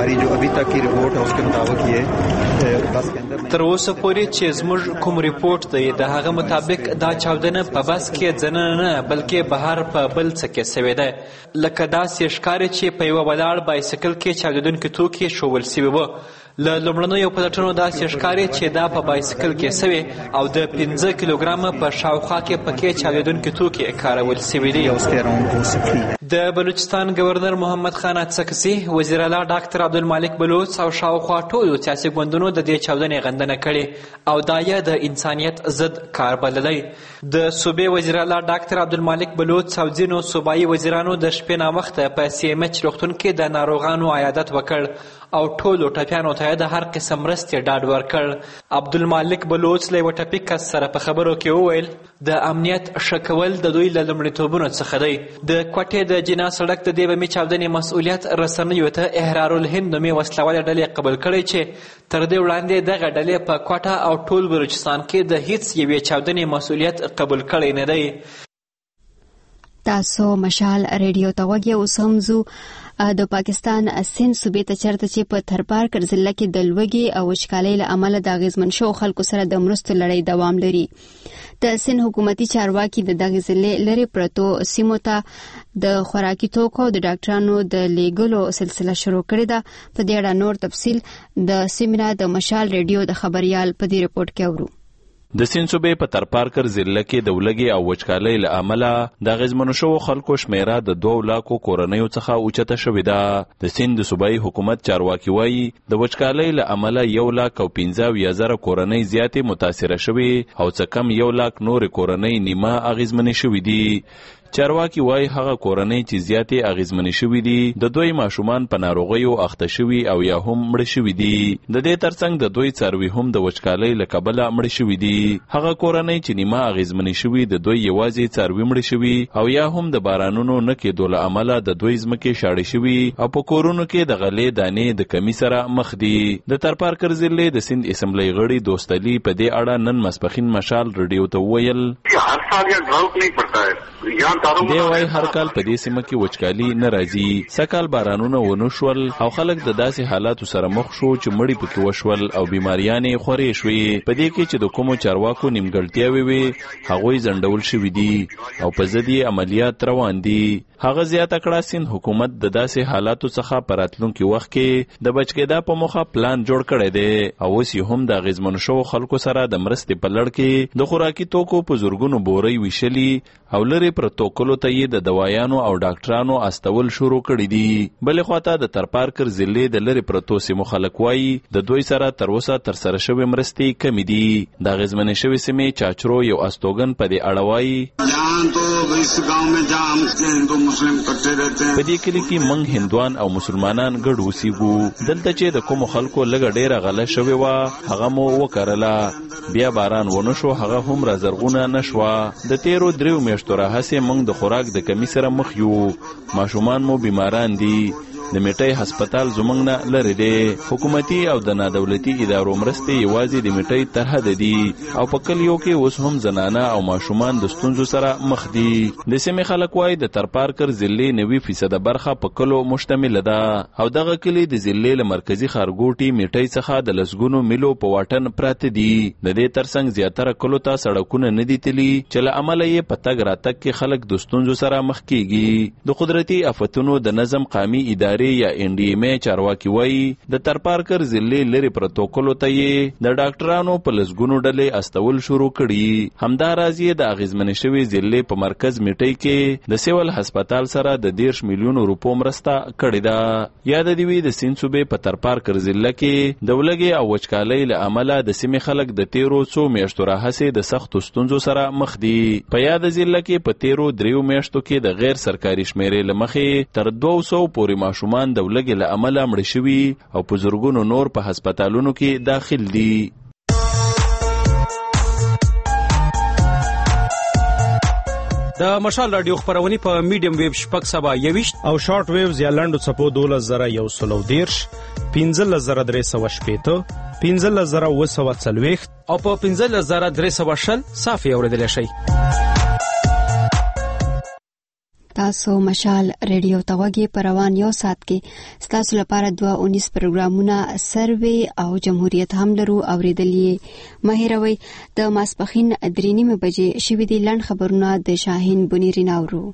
تر اوسه پورې چې زموږ کوم ریپورټ دی د هغه مطابق دا چاودنه په بس کې ځننه نه بلکې بهر په بل څه کې سوې ده. لکه داسې ښکاري چې په یوه ولاړ بایسکل کې چاودېدونکي توکي ښوول سوي وو. له لومړنیو پلټنو داسې ښکاري چې دا په بایسکل کې سوې او د 15 کیلوګرامه په شاوخوا کې پکې چاودېدونکي توکي کارول سوي دي. د بلوچستان گورنر محمد خان اڅکزي، وزیر اعلی ډاکټر عبدالمالک بلوچ او شاوخوا ټولو سیاسي ګوندونو د دې چاودنې غندنه کړې او دا یې د انسانیت ضد کار بللی. د صوبې وزیر اعلی ډاکټر عبدالمالک بلوچ او ځینو صوبایي وزیرانو د شپې ناوخته په CMH روغتون کې د ناروغانو عیادت وکړ او ټولو ټپیانو ته د هر قسم مرستې ډاډ ورکړ. عبدالمالک بلوچ له یوه ټپي کس سره په خبرو کې وویل د امنیت ښه کول د دوی له لومړیتوبونو څخه دی. د کوټې د جنا سړک د دې بمې چاودنې مسؤلیت رسنیو ته احرار الهند نومې وسلوالې ډلې قبول کړی چې تر دې وړاندې دغه ډلې په کوټه او ټول بلوچستان کې د هیڅ یوې چاودنې مسؤلیت قبول کړی نه دی. تاسو مشال ریډیو ته وګورئ. اوس هم زو د پاکستان سند صوبې ته چرته چې په تھرپارکر ضلع کې د لوږې او وچکالۍ له امله د اغیزمن شوو خلکو سره د مرستو لړۍ دوام لري. د سند حکومتي چارواکي د دغه ضلع لرې پرتو سیمو ته د خوراکي توکو د ډاکټرانو د لیږلو سلسله شروع کړې ده. په دې اړه نور تفصیل د سیمنا د مشال ریډیو د خبريال په دې رپورت کې اورو. د سند صوبې په ترپارکر ضلع کې د ولګي او وچکالۍ له امله د غزمنو شوو خلکو شمیره د 2 لکو کورنیو څخه اوچته شوې ده. د سند صوبایي حکومت چارواکي وایي د وچکالۍ له امله 1,15,000 کورنۍ زیاتې متاثره شوې او څه کم 1 لک نور کورنۍ نیمه اغیزمنې شوې دي. چارواکي وایي هغه کورنۍ چې زیاتې اغیزمنې شوي دي د دوی ماشومان په ناروغیو اخته شوي او یا هم مړه شوي دي. د دې ترڅنګ د دوی څاروي هم د وچکالۍ له کبله مړه شوي دي. هغه کورنۍ چې نیمه اغیزمنې شوي د دوی یوازې څاروي مړه شوي او یا هم د بارانونو نه کېدو له امله د دوی ځمکې شاړې شوي او په کورونو کې د غلې دانې د کمی سره مخ دي. د ترپارکر ضلع د سند اسمبلی غړي دوست علي په دې اړه نن ماسپښین مشال ریډیو ته وویل دی وایي هر کال په دې سیمه کې وچکالي نه راځي. سږکال بارانونه ونه شول او خلک د داسې حالاتو سره مخ شو چې مړي پکې وشول او بیماریانې خورې شوې. په دې کې چې د کومو چارواکو نیمګړتیاوې وي هغوی ځنډول شوي دي او په ضد یې عملیات روان دي. هغه زیاته کړه سند حکومت د داسې حالاتو څخه په راتلونکي وخت کې د بچکېدا په موخه پلان جوړ کړی دی او اوس یې هم د اغیزمنو شوو خلکو سره د مرستې په لړ کې د خوراکي توکو په زورګونو بورۍ ویشلي او لرې پروتوکولو ته یې د دوایانو او ډاکټرانو استول شروع کړي دي. بلې خواته د ترپارکر ضلع د لرې پرتو سیمو خلک وایي د دوی سره تر اوسه ترسره شوې مرستې کمې دي. د اغیزمنې شوې سیمې چاچرو یو استوګن په دې اړه وایي په دې کلي کې موږ هندوان او مسلمانان ګډ اوسېږو. دلته چې د کومو خلکو لږه ډېره غله شوې وه هغه مو وکرله. بیا باران ونه شو هغه هم را زرغونه نه شوه. د تیرو 3 میاشتو راهیسې موږ د خوراک د کمی سره مخ یو. ماشومان مو بیماران دي. د میټۍ هسپتال زموږ نه لرې دی. حکومتي او د نادولتي ادارو مرستې یوازې د میټۍ تر حده دي او په کلیو کې اوس هم زنانه او ماشومان د ستونزو سره مخ دي. د سیمې خلک وایي د ترپارکر ضلع 90% برخه په کلو مشتمله ده او دغه کلی د ضلع له مرکزي ښارګوټي میټۍ څخه د لسګونو میلو په واټن پراته دي. د دې ترڅنګ زیاتره کلو ته سړکونه نه دي تللي چې له امله یې په تګ راتګ کې خلک د ستونزو سره مخ کیږي. د قدرتي آفتونو د نظم قامي ادارې یا NDMA چارواکي وایي د ترپارکر ضلع لرې پروتوکولو ته یې د ډاکټرانو په لسګونو ډلې استول شروع کړي. همداراز یې د اغیزمنې شوې ضلع په مرکز میټۍ کې د سیول هسپتال سره د 10 میلیون روپو مرسته کړې ده. یاد دی وی د سند صوبې په ترپارکر ضلع کې د ولګي او وچکالۍ له امله د سیمې خلک د تیرو 2 میاشتو راهیسې د سختو ستونزو سره مخ دي. په یاد ضلع کې په تیرو 3 میاشتو کې د غیر سرکاري شمیرې له مخې تر 200 پورې ماشومان ماشومان د ولګې له امله مړه شوي او په زرګونو نور په هسپتالونو کې داخل دي. د مشال رادیو خبرونه په میډیم ویو شپږ سبا 21 او شارټ ویوز یا لنډو څپو 12110 15380 15240 او په 15340 صافي اوریدل شي. تاسو مشال ریډیو توګه پر روان یو سات کې ستاسو لپاره 219 پروګرامونه سروي او جمهوریت هم لرو اوریدلې مهیروي د ماسپخین 3:30 بجې شوې دي لند خبرونه د شاهین بنيري ناورو.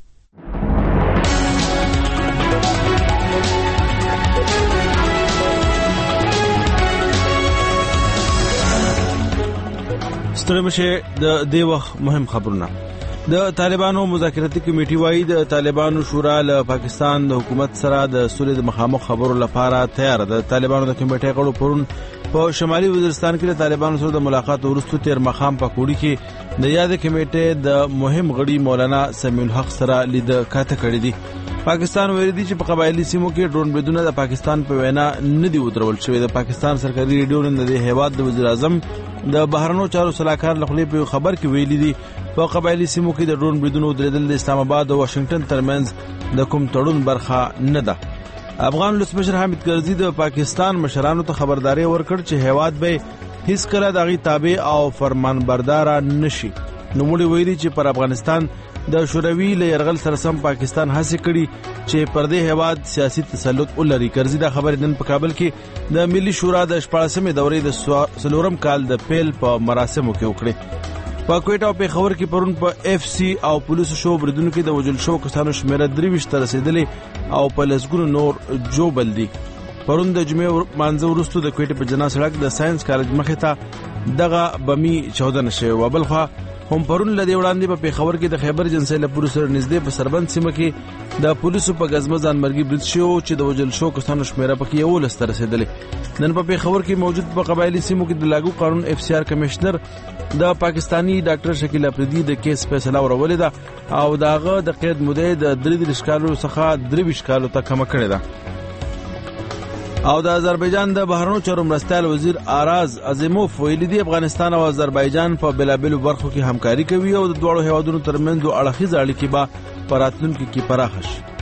سترمشه د دیوه مهم خبرونه. د طالبانو مذاکراتي کمیټي وايي د طالبانو شورا له پاکستان د حکومت سره د سولې د مخامخ خبرو لپاره تیار ده. طالبانو د کمیټې غړو پرون په شمالي وزیرستان کې د طالبانو سره د ملاقات وروسته تیر مخام په کوړی کې د یاد کمیټې د مهم غړي مولانا سمیع الحق سره لید کاته کړی دي. پاکستان ویلي دي چې په قبایلی سیمو کې ډرون بریدونه د پاکستان په وینا نه دی ودرول شوی. د پاکستان سرکاري ریډیو نن د هیواد د وزیر اعظم د بهرنیو چارو صلاحکار لخوا په خبر کې ویلي دي په قبایلی سیمو کې د ډرون بریدونو درېدل د اسلام آباد او واشنگټن ترمنځ د کوم تړون برخه نه ده. افغان ولسمشر حامد کرزي د پاکستان مشرانو ته خبرداري ورکړ چې هیواد به هیڅ کله دغه تابع او فرمانبردار نشي. نو موږ ویلي چې پر افغانستان د شوروي له يرغل سره سم پاکستان هڅه کړي چې پر دې هیواد سیاسي تسلط ولري. کرزي دا خبرې نن په کابل کې د ملي شورا د 14مې دورې د سلورم کال د پیل په مراسمو کې وکړي. په کوټه او پیښور کې پرون په اف سی او پولیسو شو بریدونکو کې د وجل شو کسانو شمیره 23 ته رسیدلې او په لسګونو نور جوبل دي. پرون د جمعې مانځه وروسته د کوټه په جنا سړک د ساينس کالج مخې ته دغه بمی 14 شوه. وبلخوا هم پرون لدی وړاندې په پیښور کې د خیبر جنسي له پولیسو سره نږدې په سربند سیمه کې د پولیسو په غزمزان مرګي برید شو چې د وجل شو کسانو شمیره پکې یو لسته رسیدلې. نن په پیښور کې موجود په قبایلی سیمو کې د لاګو قانون اف سی آر کمشنر د پاکستانی ډاکټر شکیل افریدي د کیس فیصله ورولې ده او داغه د قید مدې د 33 کالو څخه 23 کالو ته کم کړی ده. او د آذربایجان د بهرنیو چارو مرستیال وزیر آراز عظیموف ویلي دی افغانستان او آذربایجان په بلابلو برخو کې همکاري کوي او د دوه هیوادونو ترمنځ اړخیزه اړیکې به په راتلونکي کې پراخه شي.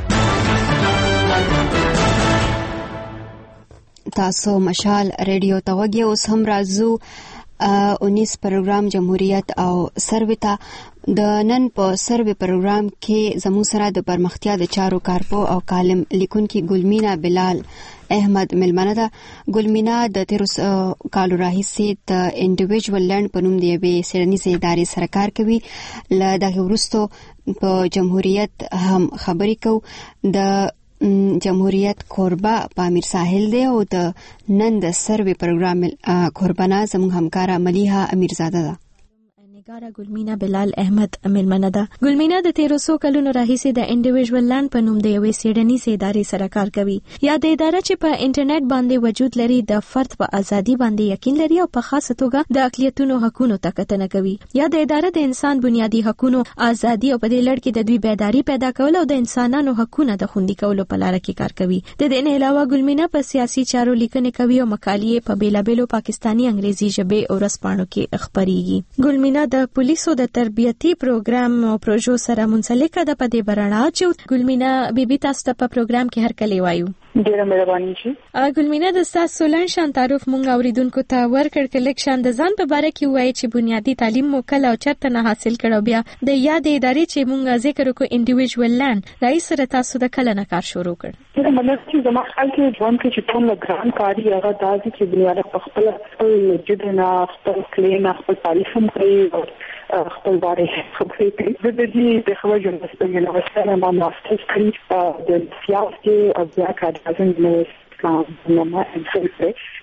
تاسو مشال ریډیو توګه اوس هم راځو 19 پروګرام جمهوریت او سرویتا د نن په سروي پروګرام کې زمو سره د پرمختیا د چارو کارپو او کالم لیکونکي ګلمینا بلال احمد ملمنه ده. ګلمینا د 13 کالو راهیسې د انډیویډوال لند په نوم دی به سیرنیزه ادارې سره کار کوي. ل دغه وروسته په جمهوریت هم خبرې کو. د جمهوریت کوربه پامیر ساحل دی او د نن د سروي پروګرام کوربنا زموږ همکارا ملیحه امیرزاده ده. نگارا ګلمینا بلال احمد ملمنه ده. ګلمینا د 1300 کلونو راهیسې د انډیویډوال لند په نوم د یوې سیډنیزې ادارې سره کار کوي. یا د اداره چې په انټرنیټ باندې وجود لري د فرد په ازادي باندې یقین لري او په خاصه توګه د اقلیتونو حقوقو ته کتنه کوي. یا د اداره د انسان بنیادی حقوقو ازادي او په دې لړ کې د دوی بیداری پیدا کول او د انسانانو حقوقو د خوندي کولو په لار کې کار کوي. د دې نه علاوه ګلمینا په سیاسي چارو لیکنې کوي او مقالې په بیلابلو پاکستانی انګریزي ژبه او رسپانو کې خبريږي. ګلمینا د پولیسو د تربیتی پروګرام او پروژو سره منسلک ده. په دې برنا چې ګلمینا بیبي تاسو ته په پروګرام کې هر کله وایو. ډیره مهرباني شي. ګلمینا د تاسو سولن شان تعارف مونږ اوریدونکو ته ورکړ کلیکشن د ځان په باره کې وایي چې بنیادی تعلیم مو کله او چرته نه حاصل کړو. بیا د یاد ادارې چې مونږ ذکر وکړو انډیویډوال لند رئیس سره تاسو د کله نه کار شروع کړ. دا مطلب چې زما خیال کې ځوان کې چې ټول ګران کاری هغه داسې چې بنیاد خپل جدنا خپل کلین خپل تعریف هم کوي خپل باره خبرې کوي. د دې د خبرو جوړښت نه وسره ما ماسترز کړی د سیاست او د اکاډمیک نو نو انسټیټیوټ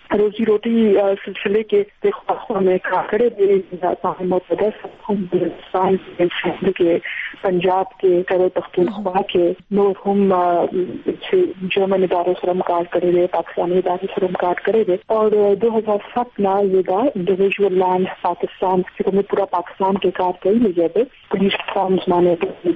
روزی روटी سلسلے کے خواہوں میں کار کرے دے مقدس ہندوستان کے پنجاب کے خیبر پختونخوا کے نور ہم جرمن اداروں سے کار کرے دے پاکستانی اداروں سے کار کرے دے اور 2007 میں یہ انڈیویژل لینڈ پاکستان سے پورا پاکستان کے کار کئی لی گئے پولیس فارمز مانے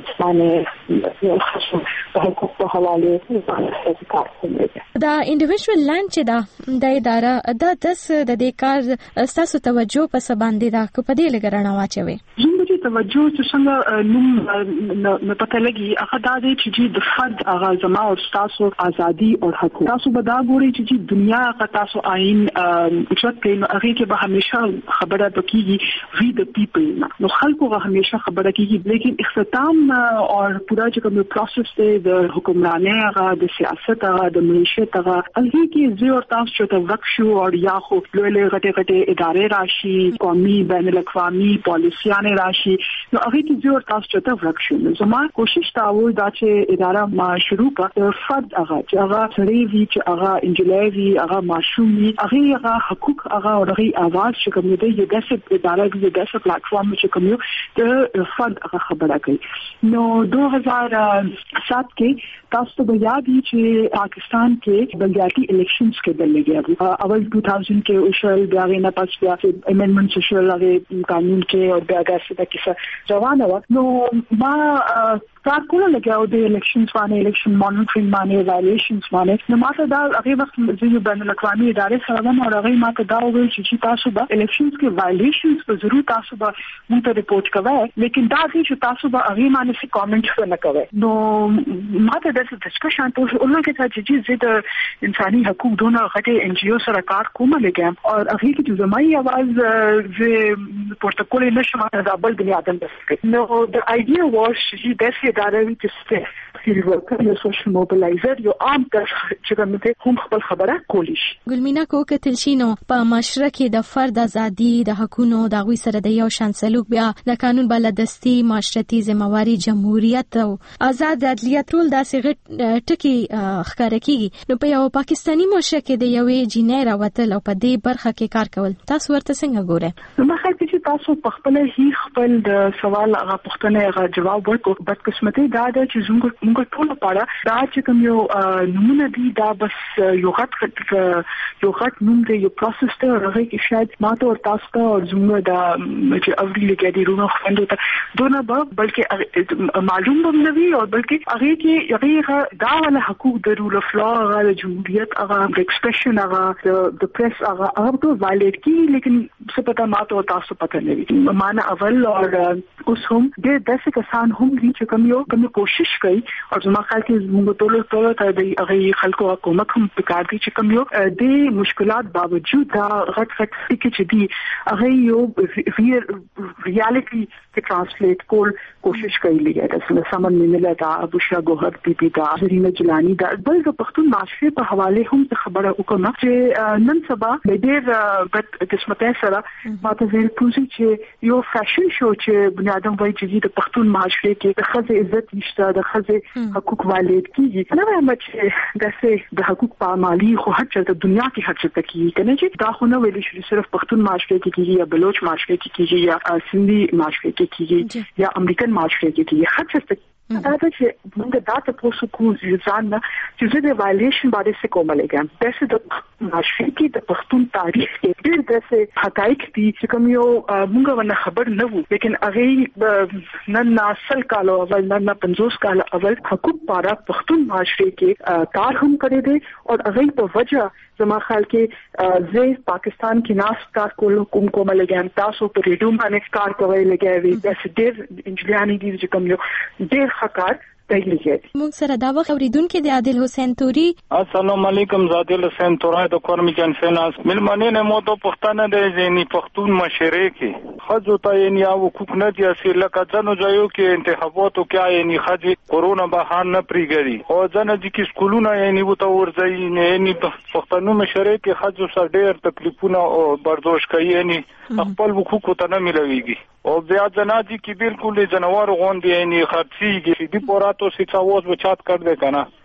حقوق حوالے کار کرے دا انډیویډوال لینډ چې دا اداره دا د دې کار ستاسو توجه په څه باندې دا په دې لګ رڼا واچوي زموږ توجه چې څنګه نوم نه پته لګي هغه دا دی چې د فرد هغه زما او تاسو ازادي او حقوق تاسو به دا ګوري چې دنیا هغه تاسو آئین اجازه کوي هغه کې به همیشه خبره وکړي وی د پیپل نو خلکو به همیشه خبره کیږي لیکن اختتام اور پورا چې کوم پروسس دی د حکمرانی هغه د سیاست هغه د معیشت هغه هغه کې زه او تاسو چې ورکشو او یا خو لوی غټه ادارې راشي قومي بین الاقوامي پالیسیانه راشي نو هغه کې زه او تاسو چې ورکشو زما کوشش تا و دا چې اداره ما شروع کړ فرد هغه چې هغه سړي وی چې هغه انجلای وی هغه معصومي هغه حقوق هغه او هغه आवाज چې کوم دی یو داسې اداره دی داسې پلیټفارم چې کوم یو د فرد هغه خبره کوي نو 2007 کې تاسو ته یاد دي چې پاکستان کې بلدیاتی الیکشنز کې بل لګیا اول 2000 کې اوشل بیا نه پس بیا امندمنت شول هغه قانون کې او بیا داسې د کیسه روانه و نو ما کار کوله لګاو د الیکشنز باندې الیکشن مانیټرینګ باندې وایلیشنز باندې نو ماته دا هغه وخت چې بین الاقوامي ادارې سره نو هغه ماته دا وویل چې تاسو به الیکشنز کې وایلیشنز په ضرور تاسو به موږ ته ریپورت کوئ لیکن دا چې تاسو به هغه باندې څه کامنټ نه کوئ نو ماته د ډسکشن ته ولګه چې د انساني حقوق دونه غټه ان جی او سره کار کومه لګم او هغه کې زمای आवाज ز پروتوکول نشم د بل بنی ادم بس نو د ایډیا واز چې د اداره چې فیلډ ورکر یو سوشل موبلایزر یو عام کس چې کومه هم خپل خبره کولی شي ګلمینا کو کتل شینو په معاشره کې د فرد ازادي د حقوقو د غوي سره د یو شان سلوک بیا د قانون بلدستی معاشرتي ذمہواری جمهوریت او آزاد عدلیه ټول داسې غټ ټکی ښکار کیږي نو په یو پاکستانی معاشره کې د یوې جینۍ راوتل او په دې برخه کې کار کول تاسو ورته څنګه ګورئ نو خلک چې تاسو په خپل هی خپل د سوال هغه پوښتنه هغه جواب ورکړو بد قسمتي دا د چې موږ ټول پاره دا چې کوم یو نمونه دی دا بس یو غټ نوم دی یو پروسس ته هغه کې شاید ماته او تاسو ته او زموږ د چې اولی لګیدي رونو خوندو ته دونه بلکې معلوم هم نه وي او بلکې هغه کې هغه دا ول حقوق د رول اف لا هغه جمهوریت هغه د ایکسپریشن هغه د پریس هغه ټول وایلیټ کی لیکن څه پته ماته او تاسو پته نه وي معنا اول او اوس هم د داسې کسان هم دي چې کوم کوشش کوي او زما خیال کې موږ ټول ته د هغه خلکو حکومت هم پکار دي چې کوم یو د مشکلات باوجود دا غټ کې چې دي هغه یو ریالټي کې ترانسلیټ کول کوشش کوي لګي د سمن منله دا ابوشا ګوهر بي دا زرینه جلانی دا بل د پښتون معاشره په حواله هم خبره وکړه چې نن سبا د ډېر بد قسمته سره ماته ویل کوزي چې یو فیشن شو چې بنیادم وایي چې د پښتون معاشره کې د خزه عزت نشته د خزه حقوق والد کیږي نه وایم چې داسې د حقوق پامالي خو هر څه د دنیا کې هر څه تکي کنه چې دا خو نه ویل شي صرف پښتون معاشره کې کیږي یا بلوچ معاشره کې کیږي یا سندي معاشره کې کیږي یا امریکن معاشره کې کیږي هر څه دا چې موږ دا ته پوسو کو ځان چې زه د وایلیشن باندې څه کوم لګم داسې د معاشره کې د پښتون تاریخ کې ډېر داسې حقایق دي چې کوم یو موږ ونه خبر نه وو لیکن هغه نن اصل کالو اول نن 50 کال اول حقوق پارا پښتون معاشره کې کار هم کړی دی او هغه په وجه زما خیال کې زه پاکستان کې ناس کار کوم لګم تاسو په ریډیو باندې کار کوي لګوي د ډېر انجلیانی دي چې کوم یو ډېر حقار موږ سره دا وخت اوریدونکو د عادل حسین توري السلام علیکم عادل حسین توري د کورمی کانفرنس ملمنه نه مو ته پښتنه د ځینی پښتون مشره کې خځو ته یې یا حقوق نه دي اصل لکه ځنو ځایو کې انتخاباتو کې یې خځې کورونا بهان نه پریګري او ځنه چې سکولونه یې وته ورځي نه پښتنو مشره کې خځو سره ډېر تکلیفونه او برداشت کوي یې خپل حقوق ته نه ملويږي او بیا ځناجي کې بالکل جنوار غونډې یې خرڅيږي دې پورا تو سی څاوز بچات کړ دې کنه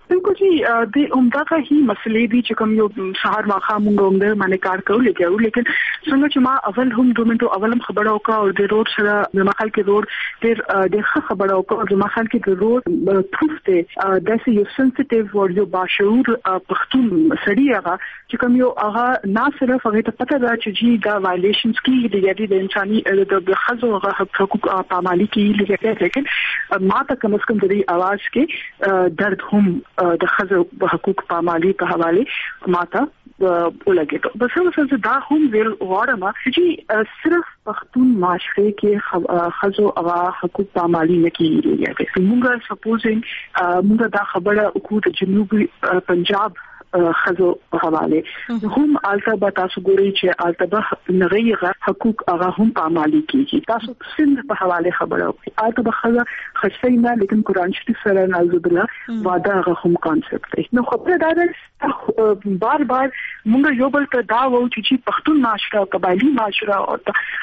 بالکل جی د عمدہ هي مسلې دي چې کوم یو سهار واخا مونږ عمدہ باندې کار کوو لیکن څنګه چې ما اول هم 2 منټو اولم خبره وکړه او د روډ سره د مخال کې روډ د خبره وکړه د مخال کې د روډ پروف ته د یو سنسټیو او یو باشعور پښتون سړی هغه چې کوم یو هغه نه صرف هغه ته پته ده چې جی دا وایلیشنز کې د انساني د خزو حقوق پامالي کې لیکن ما ته کم از کم د اواز کې درد هم د خزو حقوق پامالي په حواله ماته ولګیدو بس اوس دا هم ویل غواړم چې صرف پښتون معاشره کې خزو او حقوق پامالي نه کیږي موږ سپوزینګ موږ دا خبره وکړو د جنوبي پنجاب خزو په حواله هم البته تاسو ګورئ چې البته نغیغه حقوق هغه هم پامالي کیږي تاسو څنګه په حواله خبره وکړئ البته خزه خصينه لیکن قرآن شریف سره نازل بالله وعده هغه هم کانسپټ دی نو خبره دا ده بار موږ یو بل ته دا وو چې پښتون معاشره قبایلی معاشره او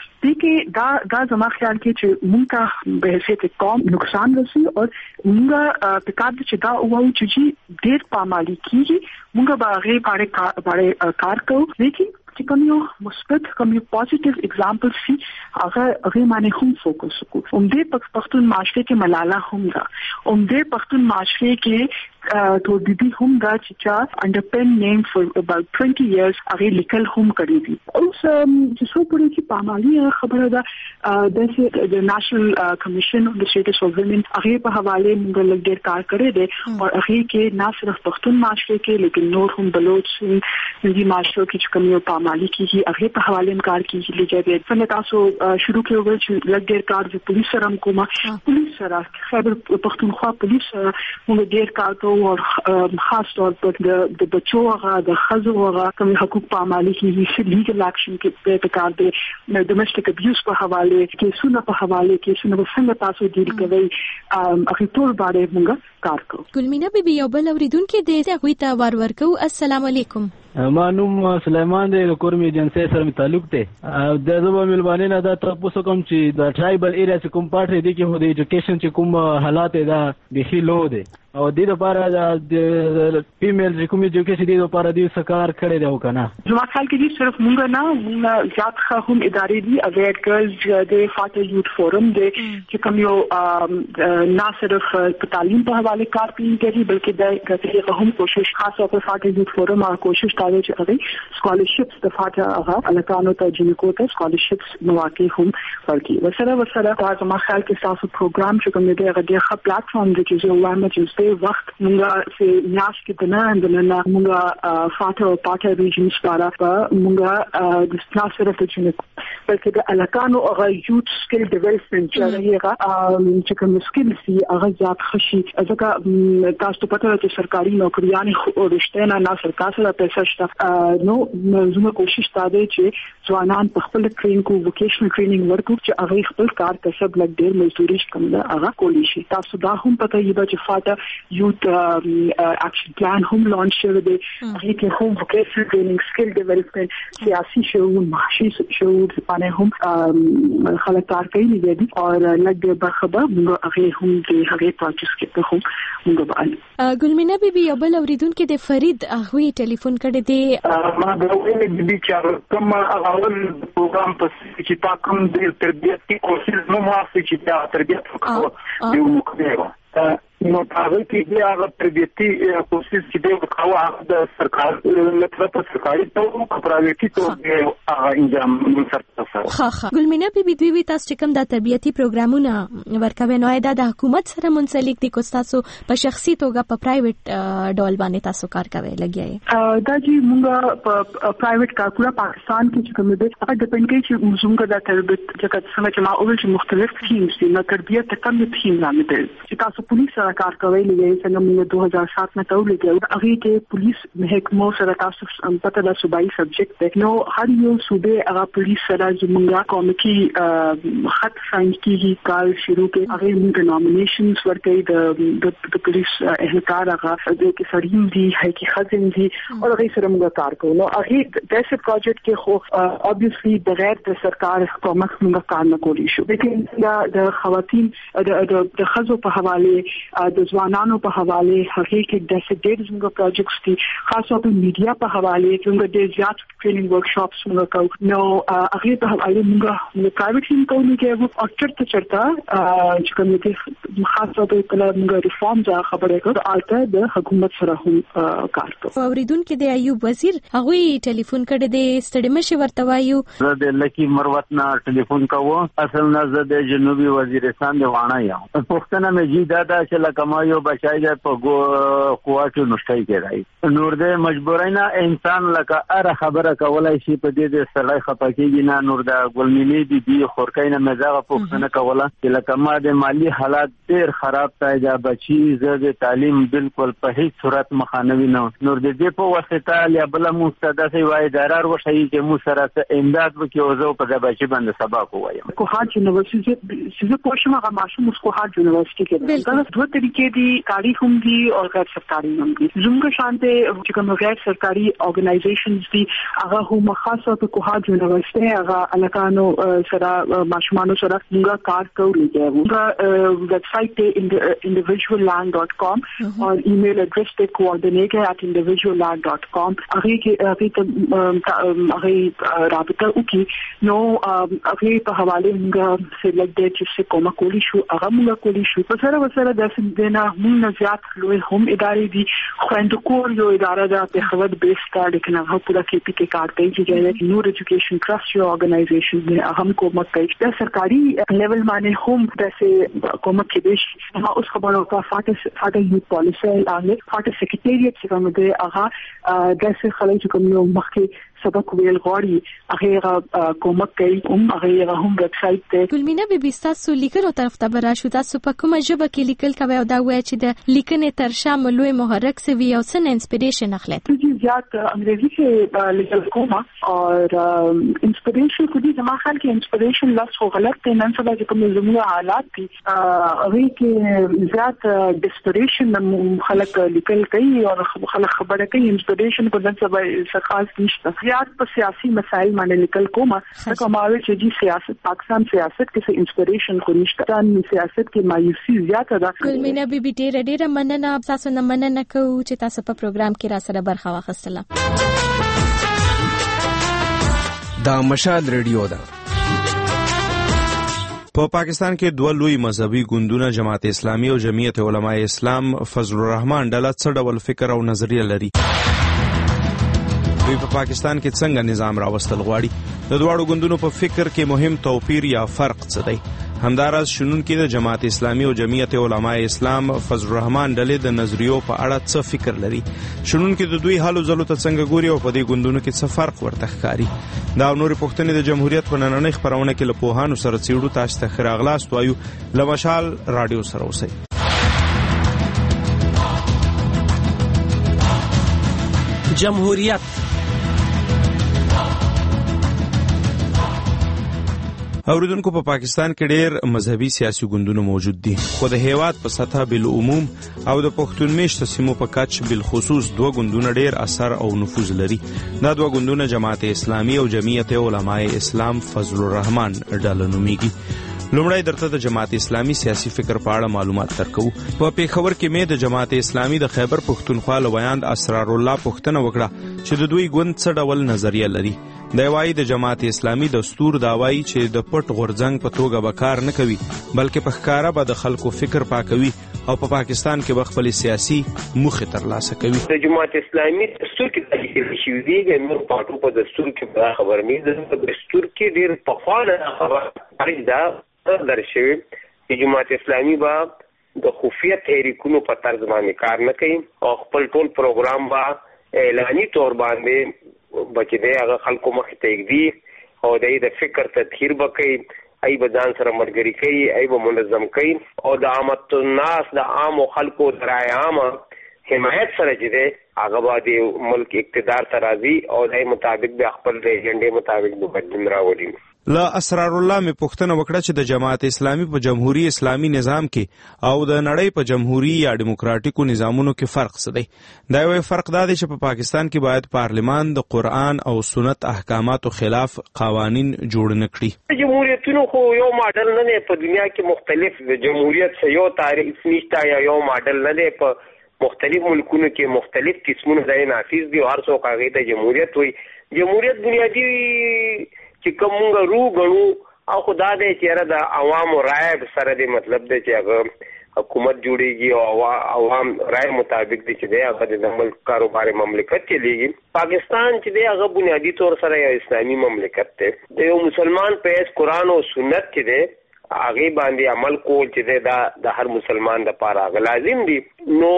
دغه دا زما خیال کې چې موږ به حیثیت قوم نقصان رسي او موږ په کار چې دا وو چې ډېر پامالي کیږي موږ به هغه کار کوو لیکن چې کوم یو مثبت کوم یو پوزټیو اگزامپل سي هغه باندې هم فوکس وکړو دې پښتون معاشره کې ملاله هم دا دې پښتون معاشره کې تو دې هم دا چې انډرپن نیم فور اباوت 20 years هغه لیکل هم کړی دي اوس چې څو پورې چې پامالي خبره ده د نېشنل کمیشن اون د سټیټس اف ویمن هغه په حواله موږ لګ کار کړی دی او هغه کې نه صرف پښتون معاشره کې لیکن نور هم بلوچ هندي معاشره کې کوم یو پامالي کې هغه په حواله کار کیږي لږه څنګه تاسو شروع کړو چې لګ کار د پولیس سره کومه پولیس سره خبر پښتونخوا پولیس موږ ډیر کار کوو او خاص طور پر د بچو هغه د خزو هغه کوم حقوق پامالي کې لیګل اکشن کې په کار دی ډومېسټک ابیوز په حواله کې سونه په حواله کې سونه څنګه تاسو ډیل کوي هغه ټول باندې موږ کار کوو ګلمینا بیبي یو بل اوریدونکو د هغوی ته ورکو السلام علیکم ما نوم سلیمان دی د کورمي ایجنسی سره تعلق دی د زبا ملبانه نه دا تاسو کوم چې د ټرایبل ایریا چې کوم پارټ دی کې هو د ایجوکیشن چې کوم حالات دا د هیلو دی او د لپاره د فیمیل چې کوم ایجوکیشن دی لپاره د سکار کړی دی او کنه زما خیال کې دي صرف موږ زیات هم ادارې دي اویر ګرلز د فاټر یوت فورم دی چې کوم یو نه صرف تعلیم په حواله کار کوي بلکې د هم کوشش خاص طور پر فاټر یوت فورم کوشش کوي چې هغه سکالرشپس د فاټر هغه الکانو ته جنکو ته سکالرشپس مواقع هم ورکړي وسره زما خیال کې تاسو پروګرام چې کوم دی هغه د ښه پلیټ فارم دی چې یو وامه چې وخت موږ چې میاش کې نه موږ فاټر او پاټر ریجنز لپاره موږ د سناسره ته بلکې د الکانو هغه یوت سکل ډیولپمنٹ چې کوم سکل سي هغه زیات خشي ځکه تاسو پته چې سرکاري نوکریان ورشته نه سرکار سره پیسې شته نو زموږ کوشش تا دی چې ځوانان په خپل ټریننګ کو ووکیشنل ټریننګ ورکړي چې هغه خپل کار کسب لګ ډیر مزدوري کوي هغه کولی شي تاسو دا هم پته یی چې فاټر youth action plan هم launch شوه دی هغه کې هم vocational training skill development سیاسي شعور معاشي شعور باندې هم خلک کار کوي دي او لږ برخه موږ هغه هم د هغه پروسس کې هم موږ باندې ګلمینا بیبي یو بل اوریدونکو د فرید هغه ټلیفون کړی دی ما د وینې د چې کوم اول پروګرام په چې تا کوم د تربیت کې کوشش نو مافي چې دا تربیت وکړو یو مخه نو هغه کې هغه تربیتی کوشش چې دی وکړو د سرکار لپاره سرکاري ته پرایویټي ته هغه انجام سره ها ګلمینا بیبي دوی تاسو کوم د تربیتی پروګرامونه ورکوي نو د حکومت سره منسلک دي کو تاسو په شخصي توګه په پرایویټ ډول باندې تاسو کار کوي لګیاي دا چې موږ په پرایویټ کار کوو پاکستان کې چې کوم دي هغه ډیپند کوي چې موږ د تربیت څنګه چې ما اول چې مختلف ټیمز دي نو تربیت ته کوم ټیم رامدل چې تاسو پولیس سره کار کوي لګي څنګه موږ 2007 نه تاو لګي هغه کې پولیس محکمو سره تاسو پته د صوبایي سبجیکټ دی نو هر یو صوبې هغه پولیس سره زموږه کومکی خط ساين کیږي کار شروع کې هغه موږ نومینیشنز ورکړي د پولیس اهلکار هغه د کې سړیم دي هکې خزم دي او هغه سره موږ کار کوو نو هغه د څه پروجیکټ کې خو obviously بغیر د سرکار کومک موږ کار نه کولی شو لیکن د خواتین د خزو په حواله د ځوانانو په حواله هغه کې د ډېر زموږ پروجیکټس دي خاص طور په میډیا په حواله زموږ ډېر زیات ټریننګ ورکشاپس موږ کوو نو هغه په حواله موږ پرایویټ ټیم کوو کې او چرته چې کوم دي خاص طور په موږ ریفارم ځا خبره کوو البته د حکومت سره هم کار کوو. اوریدونکو د ایوب وزیر هغه ټلیفون کړی د ستړي مشي ورته وایو زه د لکی مروت نه ټلیفون کوم اصل نه زه د جنوبي وزیرستان دی وانه یم پښتنه مې جی دا چې لکه ما یو بچای د په قواتو نشټای کېدای نور د مجبورینا انسان لکه اره خبره کولای شي په دې د سړی خپکیږي نه نور د ګلمینې دی خورکاینه مزاغه پښتنه کوله چې لکه ما د مالی حالات ډیر خراب تای دا بچی زه د تعلیم بالکل په هیڅ صورت مخانوي نه نور د دې په واسطه یا بل مستدسي وای دارار وشي چې مو سره امداد وکي او زه په دې بچی باندې سبق وایم کوهاټ یونیورسيټي چې کوشش ما ماشوم اس کوهاټ یونیورسيټي کې دا دوه طریقې دي کاری هم دي او غیر سرکاري هم دي زموږ شانته چې کوم غیر سرکاري اورګنایزیشنز دي هغه هم خاصه په کوهاټ یونیورسيټي هغه الکانو سره ماشومانو سره موږ کار کوو موږ ویب سایټ ته individualland.com او ایمیل اډرس ته coordinator@individualland.com هغه رابطه وکي نو هغه په حواله موږ سلیکټ دي چې کومه کولی شو هغه موږ کولی شو په سره وسره د سندنه موږ زیات لوی هم ادارې دي خوند کور یو اداره ده په خود بیس کار کنه هغه پورا کې پی کې کار کوي چې نور ایجوکیشن ټرست یو اورګنایزیشن دی هغه کومه کوي د سرکاري لیول باندې هم د کومه کې دي ما اوس خبرو کا فاټه یو پالیسي لاندې فاټه سیکریټریټ چې کوم دی هغه د څه خلک کوم نو مخکې سبق ویل غواړي هغه کومک کوي هغه هم ویب سایټ ته ګلمینا بیبي تاسو لیکلو طرف ته براشو تاسو په کومه ژبه کې لیکل کوي او دا وایي چې د لیکنې تر شامل لوی محرک سوي او سن انسپیریشن اخلي زیات انګریزي کې لیکل کوم او انسپیریشن کو دي زما خیال کې انسپیریشن لاس خو غلط دی نن سبا چې کوم زموږ حالات دي هغه کې زیات ډیسپریشن خلک لیکل کوي او خلک خبره کوي انسپیریشن کو نن سبا څه خاص نشته زیات په سیاسي مسایل باندې لیکل کومه دا کومه چې د سیاست پاکستان سیاست کې څه انسپیریشن خو نشته ان سیاست کې مایوسی زیاته ده. ګلمینا بیبي ډېر مننه تاسو نه مننه کوم چې تاسو په پروګرام کې را سره برخه واخیستله. دا مشال ریډیو ده. په پاکستان کې دوه لوی مذهبي ګوندونه جماعت اسلامي او جمعیت علماء اسلام فضل الرحمن ډله څه ډول فکر او نظریه لري په پاکستان کې څنګه نظام راوستل غواړي د دواړو ګوندونو په فکر کې مهم توپیر یا فرق څه دی همداراز شنونکي د جماعت اسلامي او جمعیت علماء اسلام فضل الرحمن ډلې د نظریو په اړه څه فکر لري شنونکي د دوی حالو ځلو ته څنګه ګوري او په دې ګوندونو کې څه فرق ورته ښکاري دا نور پوښتنې د جمهوریت په نننۍ خبرونه کې له پوهانو سره څېړو تاسو ته ښه راغلاست وایو له مشال راډیو سره اوسئ. جمهوریت اوریدونکو په پاکستان کې ډېر مذهبي سیاسي ګوندونه موجود دي خو د هیواد په سطح بالعموم او د پښتون میشته سیمو په کچ بالخصوص دوه ګوندونه ډېر اثر او نفوذ لري دا دوه ګوندونه جماعت اسلامي او جمعیت علماء اسلام فضل الرحمن ډله نومیږي. لومړی درته د جماعت اسلامي سیاسي فکر په اړه معلومات درکو. په پیښور کې مې د جماعت اسلامي د خیبر پښتونخوا لویاند اسرار الله پښتنه وکړه چې د دوی ګوند څه ډول نظریه لري. د وايي د جماعت اسلامي دستور دا وايي چې د پټ غورځنګ په توګه به کار نه کوي بلکې په ښکاره به د خلکو فکر پاکوي او په پاکستان کې به خپل سیاسي موخې ترلاسه کوي. د جماعت اسلامي دستور کې د شوزي د نور پټو په دستور کې خبر مې د دستور کې ډېر په فعال خبره دا درشوي چې جماعت اسلامي با د خفیه تحریکونو په طرز باندې کار نه کوي او خپل ټول پروګرام با اعلاني تور باندې بچي دی هغه خلکو مخ ته یګدي او د فکر تطهیر وکړي ای به ځان سره مرګري کوي ای به منظم کوي او د عامه الناس د عام خلکو درای عامه حمایت سره چې دی هغه باندې ملک اقتدار ته راځي او د مطابق د خپل ایجنډې مطابق د بدلون راوړي. لا اسرار الله می پوښتنه وکړه چې د جماعت اسلامي په جمهوریت اسلامي نظام کې او د نړۍ په جمهوریت یا دیموکراتیکو نظامونو کې فرق څه دی؟ دا یو فرق دا دی چې په پاکستان کې باید پارلمان د قرآن او سنت احکاماتو خلاف قوانین جوړ نه کړي. جمهوریتونو خو یو ماډل نه دی په دنیا کې، مختلف د جمهوریت څخه یو تعریف نشته یا یو ماډل نه دی. په مختلف ملکونو کې مختلف قسمونه ځای نافذ دي او هر څوک هغه ته جمهوریت وایي. جمهوریت بنیادی چې کومه رو غنو او خدا دې چې د عوامو رائے سره دې مطلب دې چې هغه حکومت جوړیږي او عوام رائے مطابق دې چې هغه د ملک کاروبار مملکت چلیږي. پاکستان چې دې هغه بنیادی طور سره یو اسلامي مملکت دی. د یو مسلمان په قرآن او سنت کې دې هغه باندې عمل کول چې د هر مسلمان لپاره لازم دي. نو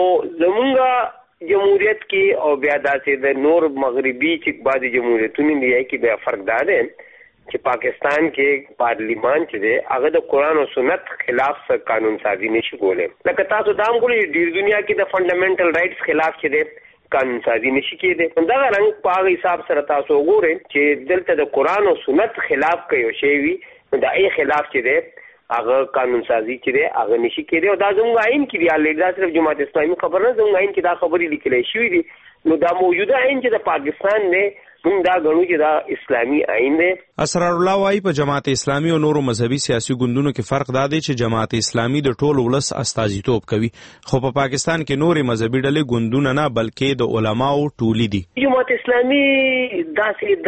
زمونږ جمهوریت کې او بیا داسې د نور مغربي چې بعض جمهوریتونه دي کې بیا فرق دا دی چې پاکستان کې پارلیمان چې دی هغه د قرآن او سنت خلاف قانون سازي نشي کولای. لکه تاسو دا هم ګورئ ډیر دنیا کې د فنډامنټل رائټس خلاف چې دی قانون سازي نشي کېدی. دا رنګ په هغه حساب سره تاسو وګورئ چې دلته د قرآن او سنت خلاف کوي شی وي دا ای خلاف چې دی هغه قانون سازي چې دی هغه نشي کېدی. او دا زموږ آئین کې دی، الله دا صرف جماعت اسلامي خبر نه، زموږ آئین کې دا خبرې لیکل شوې دي. نو دا موجوده آئین چې د پاکستان نه موږ دا غنو چې دا اسلامي آئین دی. اسرار الله وايي په جماعت اسلامي او نورو مذهبي سیاسي ګوندونو کې فرق دا دی چې جماعت اسلامي د ټولو ولس استازیتوب کوي، خو په پاکستان کې نورې مذهبي ډلې ګوندونه نه بلکې د علماو ټولي دي. جماعت اسلامي داسې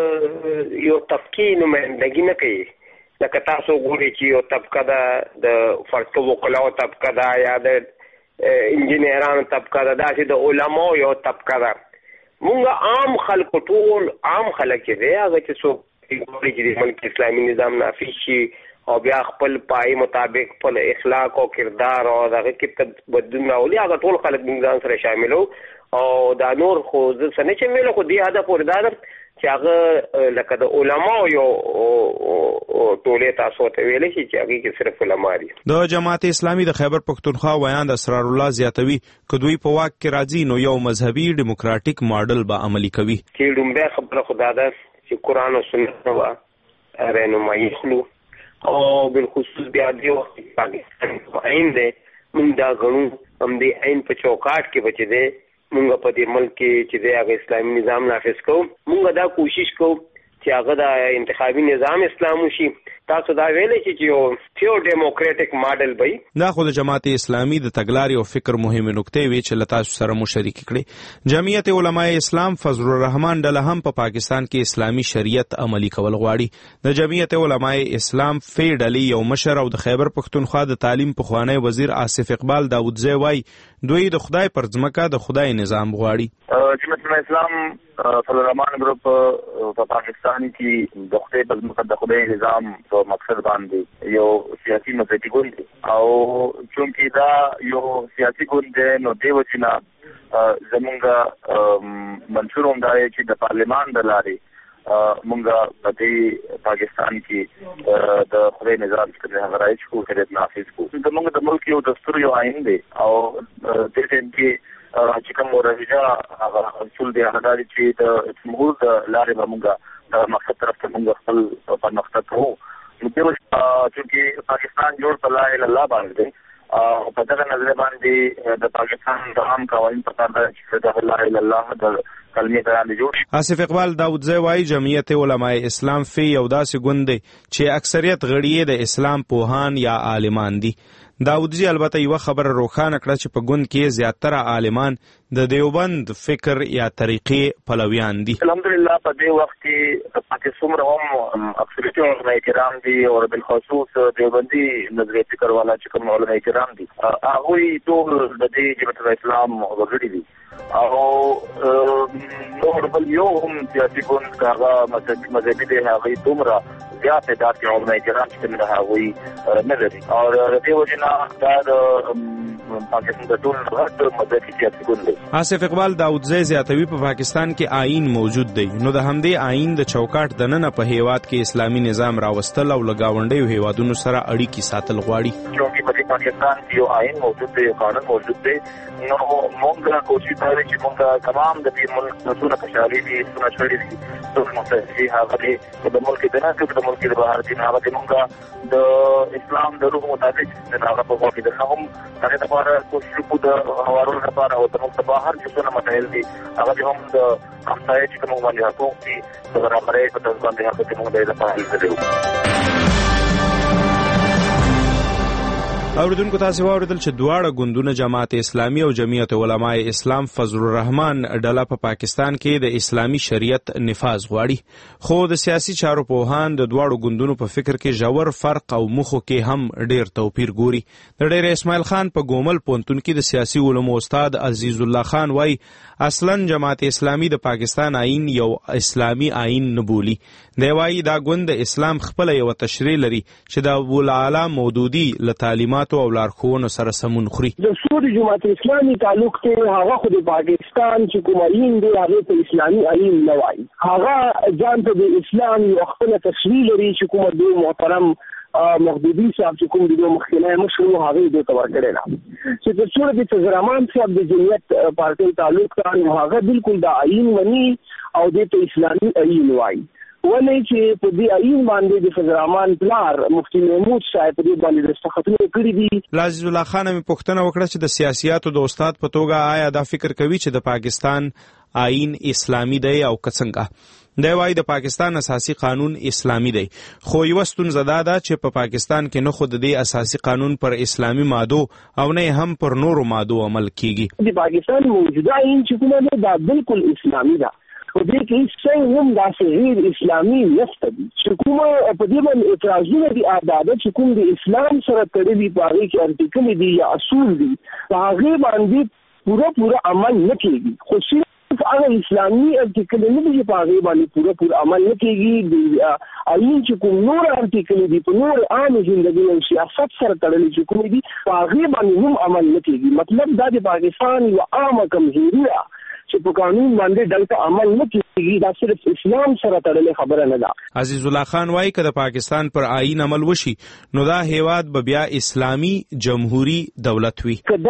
د یو طبقې نمائندګي نه کوي. لکه تاسو ګورئ چې یو طبقه ده د فرقه وکلاو طبقه ده یا د انجینرانو طبقه ده، داسې د علماو یو طبقه ده. مونږ عام خلک ټول عام خلک چې دی هغه چې څوک غواړي چې د ملک اسلامي نظام نافذ شي او بیا خپل پای مطابق خپل اخلاق او کردار او دغه کې بدلون راولي، هغه ټول خلک ځان سره شاملو. او دا نور خو زه څه نه چې ویل، خو دې هدف پورې دا ده چې هغه لکه د علماو یو ټولې تاسو ته ویلی شي چې هغې کې صرف علما دي. د جماعت اسلامي د خیبر پښتونخوا ویاند اسرار الله زیاتوي که دوی په واک کې راځي نو یو مذهبي ډیموکراټیک ماډل به عملي کوي. چې لومبۍ خبره خو دا ده چې قرآن او سنت نه به رهنمایي کړو او بالخصوص بیا دې وخت پاکستان عین دی موږ دا غنو همدې عین په چوکاټ کې به چې دی مونږ په دې ملک کې چې د هغه اسلامي نظام نافذ کوو. مونږ دا کوشش کوو چې هغه د انتخابي نظام اسلام وشي. تاسو دا ویلی چې یو ډیموکراټیک ماډل وي. دا خو د جماعت اسلامي د تګلارې او فکر مهمې نقطې وي چې له تاسو سره مو شریکې کړې. جمعیت علماء اسلام فضل الرحمن ډله هم په پاکستان کې اسلامي شریعت عملي کول غواړي. د جمعیت علماء اسلام فی ډلې یو مشر او د خیبر پښتونخوا د تعلیم پخوانی وزیر آصف اقبال داودزی وایي دوی د خدای پر ځمکه د خدای نظام غواړي. جمعیت اسلام فضل الرحمن ګروپ په پاکستان کې د خدای په ځمکه د خدای نظام په مقصد باندې یو سیاسي مذهبي ګوند دی او چونکې دا یو سیاسي ګوند دی نو دې وجې زمونږ منشور هم دا چې د پارلمان د لارې مونږ په دې پاکستان کې د خدای نظام څخه هغه رایج کو کړي نافذ کو. زمونږ د ملک یو دستور یو آئین دی او دې ټیم کې چې کوم ورځ هغه اصول دی هغه دی چې د جمهور د لارې به مونږ د مقصد طرف ته مونږ خپل پرمختګ کوو. نو چې پاکستان جوړ په لا اله الله باندې دی او په دغه نظر باندې د پاکستان د عام قوانین په اړه چې د لا اله الله د کلمې بیان جوړ. آصف اقبال داودزی وايي جمعیت علماء اسلام فی یو داسې ګوند دی چې اکثریت غړي د اسلام پوهان یا عالمان دي. داودزی البته یو خبر روښانه کړه چې په ګوند کې زیاتره عالمان د دیوبند فکر یا طریقې پلویان دي. الحمدلله په دې وخت کې پکې څومره هم اکثریت علماء کرام دي او بالخصوص دیوبندي نظریه فکر والا چې کوم علماء کرام دي هغوی ټول د دې جمعیت اسلام وګړي دي او نور بل یو هم سیاسي ګوند هغه مذهبي دی هغوی دومره زیات تعداد کې علماء کرام چې هغوی نه لري او د دې وجې نه دا د پاکستان د ټول غټ مدرسې سیاسي ګوند دی. آصف اقبال داودزی زیاتوي په پاکستان کې آئین موجود دی، نو د همدې آئین د چوکاټ دننه په هیواد کې اسلامي نظام راوستل او لګاونډیو هیوادونو سره اړیکې ساتل غواړي. چونکې په پاکستان کې یو آئین موجود دی، قانون موجود دی، نو موږ کوشش کوو چې موږ تمام د دې ملک مسؤل کشالي دي څنګه شړې دي څنګه مسئلې هغه د ملک د نه د ملک د بهر دي هغه موږ د اسلام د روح مطابق د هغه په وخت کې هم هغه لپاره کوشش کوو د هوارو لپاره او د ملک بهر چې څنګه مسائل دي هغه هم د همسایه چې کوم باندې حقوق دي د برابرۍ په تاسو باندې هغه موږ د لپاره کوو. اوریدونکو تاسو واوریدل چې دواړه ګوندونه جماعت اسلامي او جمعیت علماء اسلام فضل الرحمن ډله په پاکستان کې د اسلامي شریعت نفاذ غواړي، خو د سیاسي چارو پوهان د دواړو ګوندونو په فکر کې ژور فرق او مخو کې هم ډیر توپیر ګوري. د ډیر اسماعیل خان په ګومل پونتون کې د سیاسي علومو استاد عزیز الله خان وای اصلا جماعت اسلامي د پاکستان آئین یو اسلامي آئین نه بولي. دی وای دا ګوند اسلام خپل یو تشریع لري چې د ابوالعلا مودودي له تعلیماتو او لارښوونو سره سمون خوري. د سود جماعت اسلامي تعلق ته هغه خو د پاکستان چې کوم آئین دی هغه په اسلامي آئین نه وای، هغه ځان ته د اسلام یو خپل تشریع لري چې کوم د محترم مخدودي صاحب چې کوم د مخکنه مشروع هغه د تور کړي نه چې د څور د تزرمان صاحب د جمعیت پارټي تعلق ته هغه بالکل د آئین ونی او د اسلامي آئین وای، ولې چې په دې آئین باندې د فزرمان پلار مفتی محمود صاحب په دې باندې دستخطونه کړی دي. عزیز الله خان مې پوښتنه وکړه چې د سیاسياتو د استاد په توګه آیا دا فکر کوي چې د پاکستان آئین اسلامي دی او څنګه؟ دی وایي د پاکستان اساسي قانون اسلامي دی، خو یوه ستونزه دا ده چې په پاکستان کې نه خو د دې اساسي قانون پر اسلامي مادو او نه هم پر نورو مادو عمل کیږي. د پاکستان موجوده آئین چې کومه ده دا بالکل اسلامي ده، په دې کې څه هم داسې غیر اسلامي نشته دي چې کومه په دې باندې اعتراضونه دي عادت چې کوم د اسلام سره تړلي په هغې کې ارټیکل دي یا اصول دي په هغې باندې پوره عمل نه کېږي، خو صرف هغه اسلامي ارټیکل نه دي په هغې باندې پوره عمل نه کېږي. د آئین چې کوم نور ارټیکل دي په نور عام ژوندګۍ او سیاست سره تړلي چې کوم دي په هغې باندې هم عمل نه کېږي. مطلب دا د پاکستان یوه عامه کمزوري ده چې په قانون باندې دلته عمل نه کیږي، دا صرف اسلام سره تړلې خبره نه ده. عزیز الله خان وایي که د پاکستان پر آئین عمل وشي نو دا هیواد به بیا اسلامي جمهوری دولت وي. که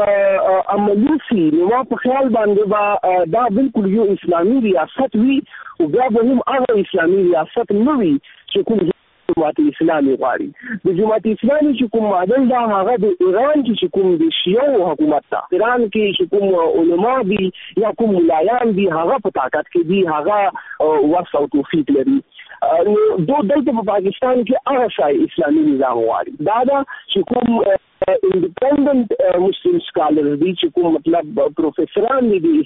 دا عملي شي نو ما په خیال باندې به دا بالکل یو اسلامي ریاست وي او بیا به هم هغه اسلامي ریاست نه وي چې کوم جماعت اسلامي غواړي. د جماعت اسلامي چې کوم ماډل دا هغه د ایران چې کوم د شیعو حکومت ده، ایران کې چې کوم علما دي یا کوم ملایان دي هغه په طاقت کې دي، هغه وس او توفیق لري. نو دلته په پاکستان کې هغه شای اسلامي نظام غواړي. دا دا چې کوم انډیپندنت مسلم سکالرز دي چې کوم مطلب پروفیسوران دي د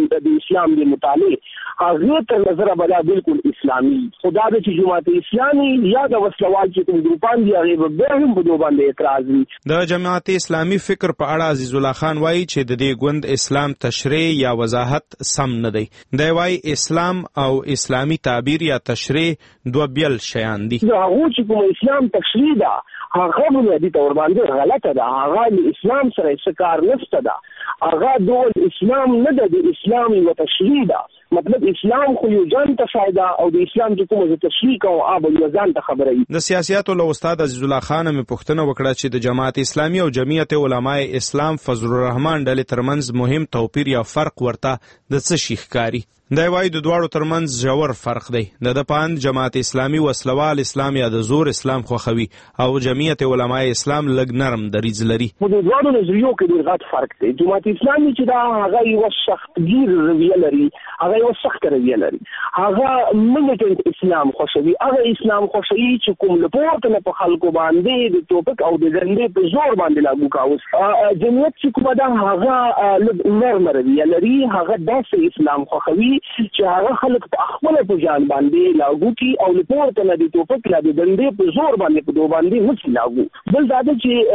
اسلام د مطالعه هغه تر نظر بلا بالکل اسلامي. خدا د جماعت اسلامي یا د وسلوال چې کوم ګروپان دي هغه به هم په دوه باندې اعتراض وي. د جماعت اسلامي فکر په اړه عزیز الله خان وایي چې د دې ګوند اسلام تشریع یا وضاحت سم نه دی. دی وایي اسلام او اسلامي تعبیر یا تشریع دوه بیل شیان دي. هغه چې کوم اسلام تشریع ده هغه بنیادی تور باندې غلطه ده، هغه د اسلام سره څه کار نشته ده، هغه ډول اسلام نه ده، د اسلام یو تشریع ده. مطلب اسلام خو یو ځان ته فایده او د اسلام چې کومه تشریع او آب یو ځان ته خبره وي. د سیاسياتو له استاد عزیز الله خان مې پوښتنه وکړه چې د جماعت اسلامي او جمعیت علماء اسلام فضل الرحمن ډلې ترمنځ مهم توپیر یا فرق ورته د څه شي ښکاري. دی وایي د دواړو ترمنځ ژور فرق دی. د پاند جماعت اسلامي وسلوال اسلام یا د زور اسلام خوښوي او جمعیت علماء اسلام لږ نرم دریځ لري. په دې دواړو نظریو کې ډېر غټ فرق دی. جماعت اسلامي چې دا هغه یو سختګیر رویه لري، هغه یو سخت رویه لري، هغه ملیټنټ اسلام خوښوي، هغه اسلام خوښوي چې کوم له پورته نه په خلکو باندې د ټوپک او د ډنډې په زور باندې لاګو کاوه. جمعیت چې کومه ده هغه لږ نرم رویه لري، هغه داسې اسلام خوښوي چې هغه خلک په خپل په ځان باندې لاګو کی او لپاره نه دي ټوپک لا دي دندې په زور باندې په دوه باندې نشي لاګو بل دا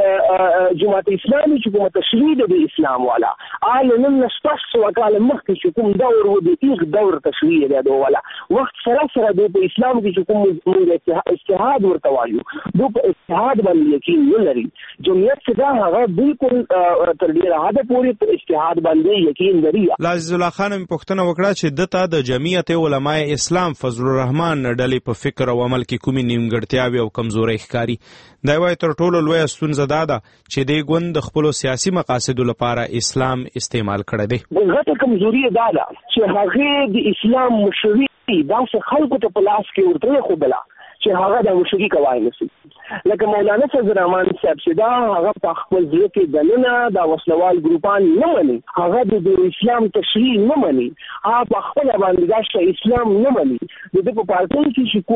چې جماعت اسلامي چې کومه تشریح د اسلام والا آل نن نشپس وکاله مخکې چې کوم دور و د ایغ دور تشریح دی دوه والا وخت سره د اسلام کې چې کوم اجتهاد ورته وایو دوه په اجتهاد باندې یقین نه لري جمعیت څخه هغه بالکل تر ډیره حد پورې په اجتهاد باندې یقین لري. عزیز الله خان پوښتنه وکړه چې دته د جمعیت علماء اسلام فضل الرحمن ډلې په فکر او عمل کې کومې نیمګړتیاوې او کمزورۍ ښکاري. دا وایي تر ټولو لویه ستونزه دا ده چې دې ګوند د خپلو سیاسي مقاصدو لپاره اسلام استعمال کړی دی. غټه کمزوري دا ده چې هغه د اسلام مشري داسې خلکو ته په لاس کې ورته خودله چې هغه د مشري کوي نشي لکه مولانا فضل الرحمن صاحب چې دا هغه په خپل ځل کې دننه دا وسلوال ګروپان نه مني هغه د اسلام تشریح نه مني هغه په خپل باندې دا اسلام نه مني د په پارټي کې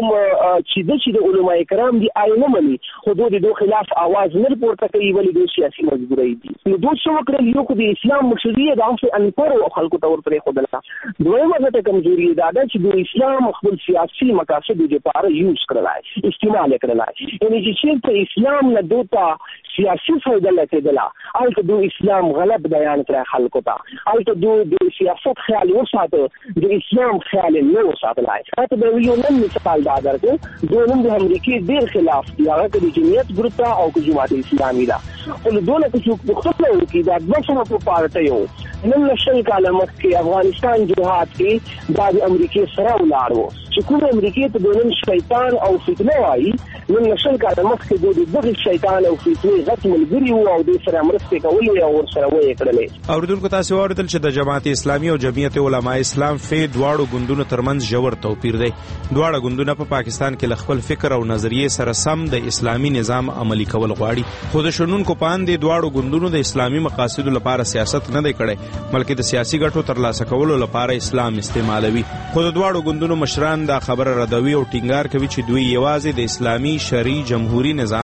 کوم چې د علماء کرام دي آی نه مني خو د خلاف आवाज نه پورته کوي ولې د سیاسي مجبورۍ دي نو دوی څه وکړل یو د اسلام مشري دا چې انپور خلکو ته ورپرې خدای دویمه غټه کمزوري دا ده چې د اسلام خپل سیاسي مقاصد لپاره یوز کړلای استعمال کړلای یعنی چې په اسلام نه دوتا سیاسي فائدہ لکېدلا البته د اسلام غلط بیان کړ خلکو ته البته د سیاست خیال وساته د اسلام خیال نه وساتلای ته د یو نن مثال دا درته د نن د امریکای ډیر خلاف دی هغه د جمعیت ګروپ او د جماعت اسلامي دا ول دوله چې مختلفه کې دا د څه په پارټیو نن نشل کاله مخکې افغانستان جهاد کې د امریکای سره ولاړو چې کوم امریکای ته د نن شیطان او فتنه وایي نن نشل کاله مخکې د شیطان او فتنه غټ ملګری وو او د سره مرسته کولې او ورسره وې کړلې. اوریدونکو تاسو اوریدل چې د جماعت اسلامي او جمعیت علماء اسلام دواړو ګوندونو ترمنځ ژور توپیر دی. دواړه ګوندونه په پاکستان کې خپل فکر او نظریې سره سم د اسلامي نظام عملی کول غواړي خو د شنونکو پاندې دواړو ګوندونو د اسلامي مقاصدو لپاره سیاست نه دی کړی بلکې د سیاسي ګټو ترلاسه کولو لپاره اسلام استعمالوي. خو د دواړو ګوندونو مشران دا خبره ردوي او ټینګار کوي چې دوی یوازې د اسلامي شرعي جمهوریت نظام